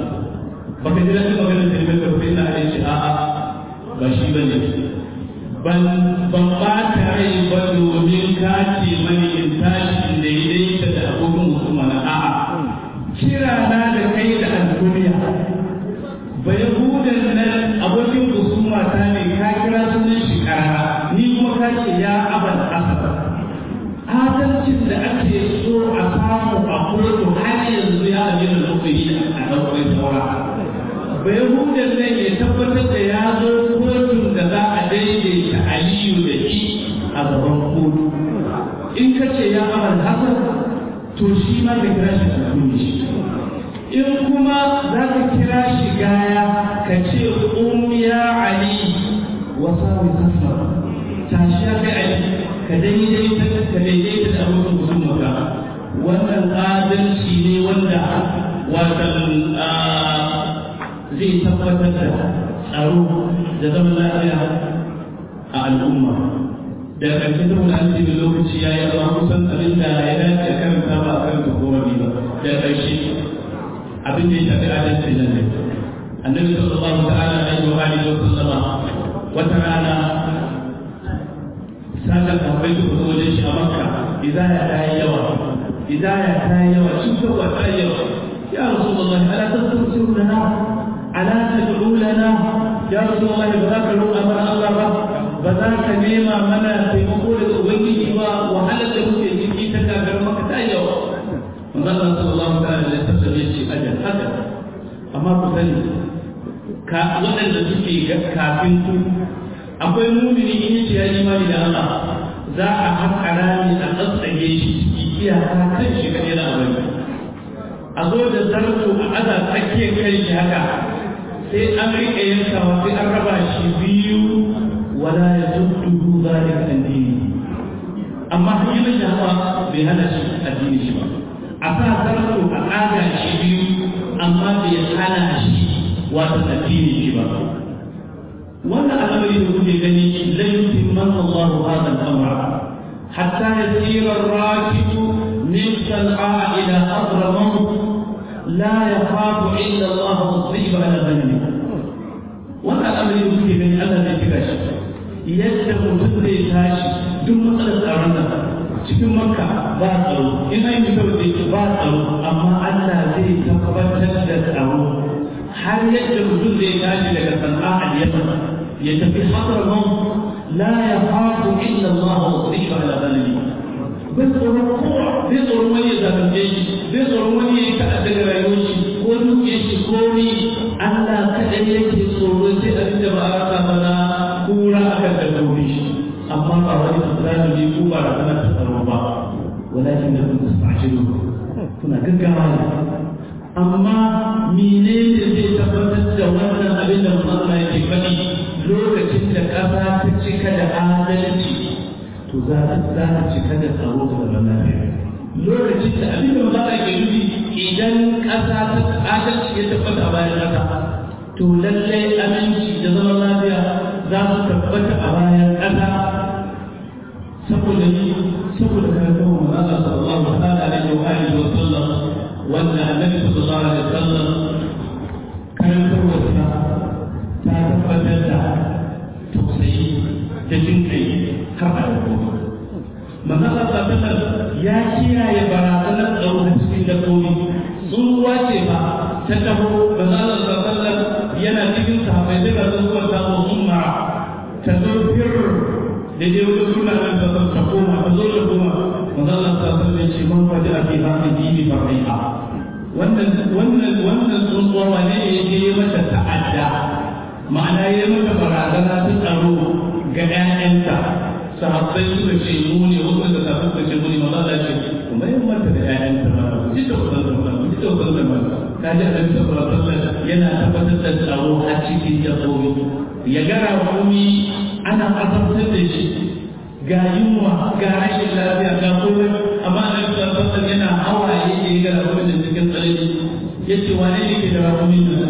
baka ji daɗi ba ganin tarbiyyar da sai na aiki a'a ba shi ba ne ban ban ɓata rai ba domin ka ce mani in tashi in daidaita da abokin hukuma na a'a kira na da kai da al'umma bai hudan nan abokin husuma ta ne ka kira sunan shi karara ni kuma ka ce ya abal asaba adalcin da ake so a samu a kotu har yanzu ya amina lokaci a ɗaukar saura bai hudan nan ya tabbatar da ya zo kotun da za a daidaita aliyu da shi a gaban kotu in ka ce ya abal hasan to shi ma ka kira shi a shi in kuma za ka kira shi gaya ka ce um ya ali wa sawi kasma tashi ya kai ali ka daidaita ka daidaita da abokin musulmanka wannan adalci ne wanda watan zai tabbatar da tsaro da zaman lafiya a al'umma da ƙarshe ta wani an ce lokaci ya yi zama kusan abin da ya dace karanta ba a karanta kowane ba da ƙarshe abin da ya shafi adalci nan ne annabi sallallahu ta'ala alaihi wa alihi wa sallama wata rana sakan kafai da kuma wajen shi a makka idaya ta yi yawa idaya ta yi yawa cutarwa ta yi yawa ya rasulullah ala tastaghfiru lana ala tad'u lana ya Rasulullah ba za ka roƙa mana Allah ba ba za ka nema mana taimako daga ubangiji ba wahalar da muke ciki ta kagar maka ta yawa manzon sallallahu alaihi wasallam ya ce ajal haka amma ku sani ka waɗanda suke kafin ku akwai mumini in yace ya imani da Allah za a haƙa rami a tsatsage shi iyaka kan shi kaɗai na abin a zo da zarto a aza tsakiyar kai shi haka sai an riƙe yankawa sai an raba shi biyu wala ya zuddu zalika addini amma hanyar shi hawa bai hana shi addini shi ba a sa zarto a ƙaga shi biyu amma bai hana shi wata addini shi ba wannan al'amari da kuke gani la yutimman Allahu hadha al-amra hatta yasira ar-rakib min Sana'a ila Hadramaut la yakhafu illa Allah mudhiba ala dhanbi wannan al'amari da kuke gani Allah zai kira shi yadda mutum zai tashi duk matsalar tsaron nan cikin Makka ba tsaro in ai mutum da ba tsaro amma Allah zai tabbatar da tsaro har yadda mutum zai tashi daga Sana'a al-Yaman ya tafi Hadramaut la yakhafu illa Allah mudhiba ala dhanbi bai tsoron kowa bai tsoron wani ya zalunce shi bai tsoron wani ya yi ta'adda ga rayuwar shi ko dukiyar shi ko ni Allah kaɗai yake tsoro sai abin da ba a rasa mana kura akan dabbobi shi amma ba wani zalunci ko ba razana ta tsaro ba walakin da kun tsaciru kuna gaggawa ne amma menene zai tabbatar da wannan abin da Allah yake faɗi lokacin da ƙasa ta cika da adalci to za ta cika da tsaro da zaman lafiya lokacin da abin da ba a ke nufi idan ƙasa ta adalci ya tabbata a bayan ƙasa to lallai aminci da zaman lafiya za su tabbata a bayan ƙasa saboda ni saboda karatun mu Allah sallallahu alaihi wa alihi wa sallam wanda annabi sallallahu alaihi wa sallam karantar wasa ta tabbatar da tausayi da jin kai har a yau manzon Allah ya kiyaye barazanar tsaro a cikin dabbobi tsuruwa ce ba ta taho manzon Allah yana cikin sahabbai daga tsuruwar ta zo summa ta zo fir da dai wata suna nan ta ta koma ta zo da koma manzon Allah sallallahu alaihi ce man faɗi a fi hafi dini farai'a wannan wannan wannan tsuruwa wane ne ya je mata ta'adda ma'ana ya mata barazana ta tsaro ga 'ya'yanta sahabbai suka ce mu ne wasu da sahabbai suka ce mu ne maza da ce kuma yin mata da ƴaƴan ta mata ji da wasan da mata ji da wasan da mata ka ji annabi sallallahu alaihi wasallam yana tabbatar da tsaro a cikin dabbobi ya gara komai ana azabtar da shi ga yunwa ga rashin lafiya ga komai amma annabi sallallahu alaihi wasallam yana hawaye da ya gara komai da cikin tsanani yace wane ne ke da rakumin nan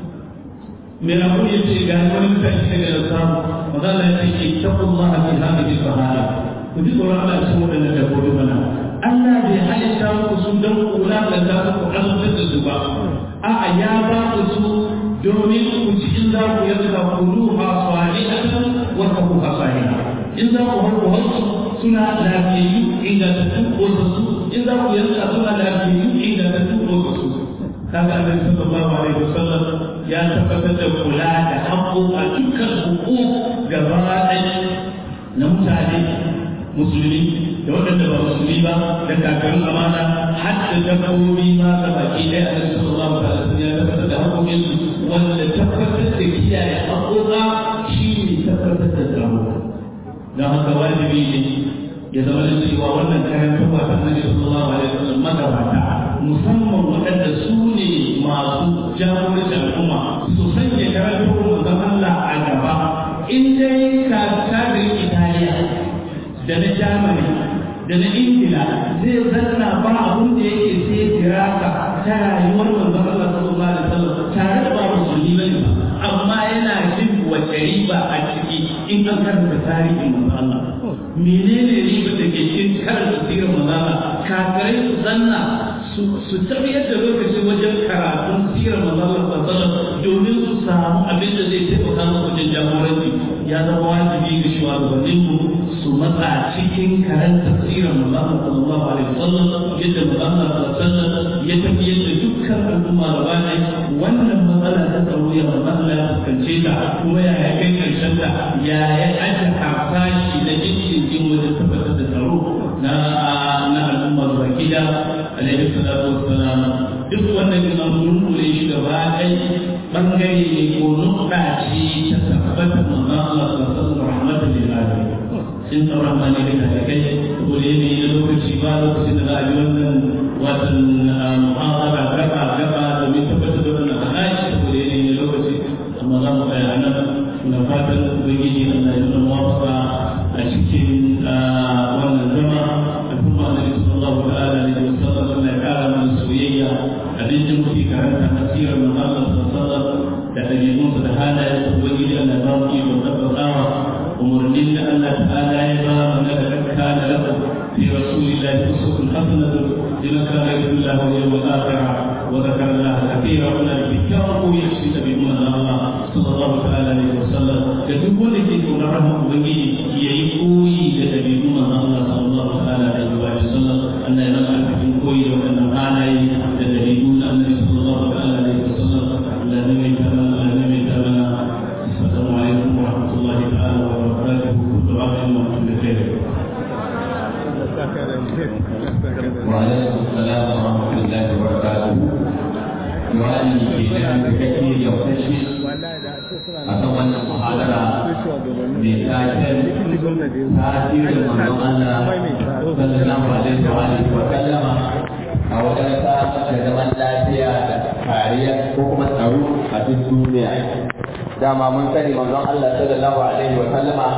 me rakumi yace ga wani mutane daga da samu magana ya ce ittaqullah fi hadhihi al-bahaya ku ji tsoron Allah cikin wannan dabbobi bana Allah bai halitta muku su dan kula da za ku azabtar da su ba a'a ya ba ku su domin ku ci in za ku yanka kuluha salihatan wa tabuha salihah in za ku harko harko suna lafiyayyu inda ta tuko su in za ku yanka suna lafiyayyu inda ta tuko su kaga Annabi sallallahu alaihi wasallam ya tabbatar da kula da haƙƙoƙa dukkan hukuk gaba ɗaya na mutane musulmi da waɗanda ba musulmi ba da kakarun amana har da dabbobi ma ga baki ɗaya a cikin sallallahu alaihi wasallam ya tabbatar da haƙƙoƙin su wanda tabbatar da kiyaye haƙƙoƙa shi ne tabbatar da tsaro don haka wajibi ne ya zama da cewa wannan karantarwa ta Annabi sallallahu alaihi wasallam magabata musamman waɗanda su ne masu jagoranci al'umma su sanya karantarwar manzon Allah a gaba in dai ka kafirin Italiya da na Germany da na Ingila zai zanna ba abun da yake sai dirasa ta rayuwar manzon Allah sallallahu alaihi wasallam tare da ba musulmi bane ba amma yana jin wace riba a ciki in an karanta tarihin manzon Allah menene riba da ke cikin karanta sirar manzon Allah kafirai su zanna su tafiyar da lokaci wajen karatun sirar manzon Allah domin su samu abin da zai taimaka musu wajen jagoranci ya zama wajibi ga shugabannin mu su su matsa cikin karanta sirar Muhammad sallallahu alaihi wasallam yadda Muhammad sallallahu alaihi wasallam ya tafiyar da dukkan al'umma gaba ɗaya wannan matsala ta tsaro ya Muhammad ya fuskance ta kuma ya ya kai karshen ta ya ya aje harsashi da jinjin wajen tabbatar da tsaro na na al'umma zuwa gida alaihi salatu wassalam duk wannan yana murmure shi gaba ɗaya bangare ne ko nukta ce ta tabbatar Muhammad sallallahu alaihi wasallam rahmatan lil alamin in sauran mani da kai saboda yanayi na lokaci ba lokacin da za a yi wannan watan mu'amala gaba gaba domin tabbatar da wannan hanayi saboda yanayi na lokaci amma za mu tsaya nan na fatan ubangiji Allah ya nuna mawafaka a cikin wannan zama da kuma annabi sallallahu alaihi wasallam Allah ya kara mana soyayya a dukkan muke karanta tafsirar Muhammad sallallahu alaihi wasallam da dabi'unsa da halayen ubangiji Allah ya ba mu iko tabbatawa umarnin da Allah ta'ala ya ba mana da kana lahu fi rasulillahi uswatun hasanatun liman kana yarju Allah wal yawmal akhir wa dhakara Allah kathira wa la yadhkuru yashfi tabi'un Allah sallallahu ta'ala alaihi wasallam da duk wanda ke tsoron rahmar ubangiji yayi koyi da tabi'un Allah sallallahu ta'ala alaihi wasallam Allah ya raka cikin koyi da wannan halaye da tabi'un Allah sallallahu ta'ala alaihi wasallam Allah ne mai tara Allah ne mai tara assalamu alaikum wa rahmatullahi ta'ala wa وعليكم السلام ورحمة الله وبركاته. يواني كيشان بكثير يوتشي أتمنى المحاضرة بتاكل تأثير من الله صلى الله عليه وآله وسلم a wajen samar da zaman lafiya da kariya ko kuma tsaro a duk duniya. Dama mun sani manzon Allah sallallahu alaihi wa sallama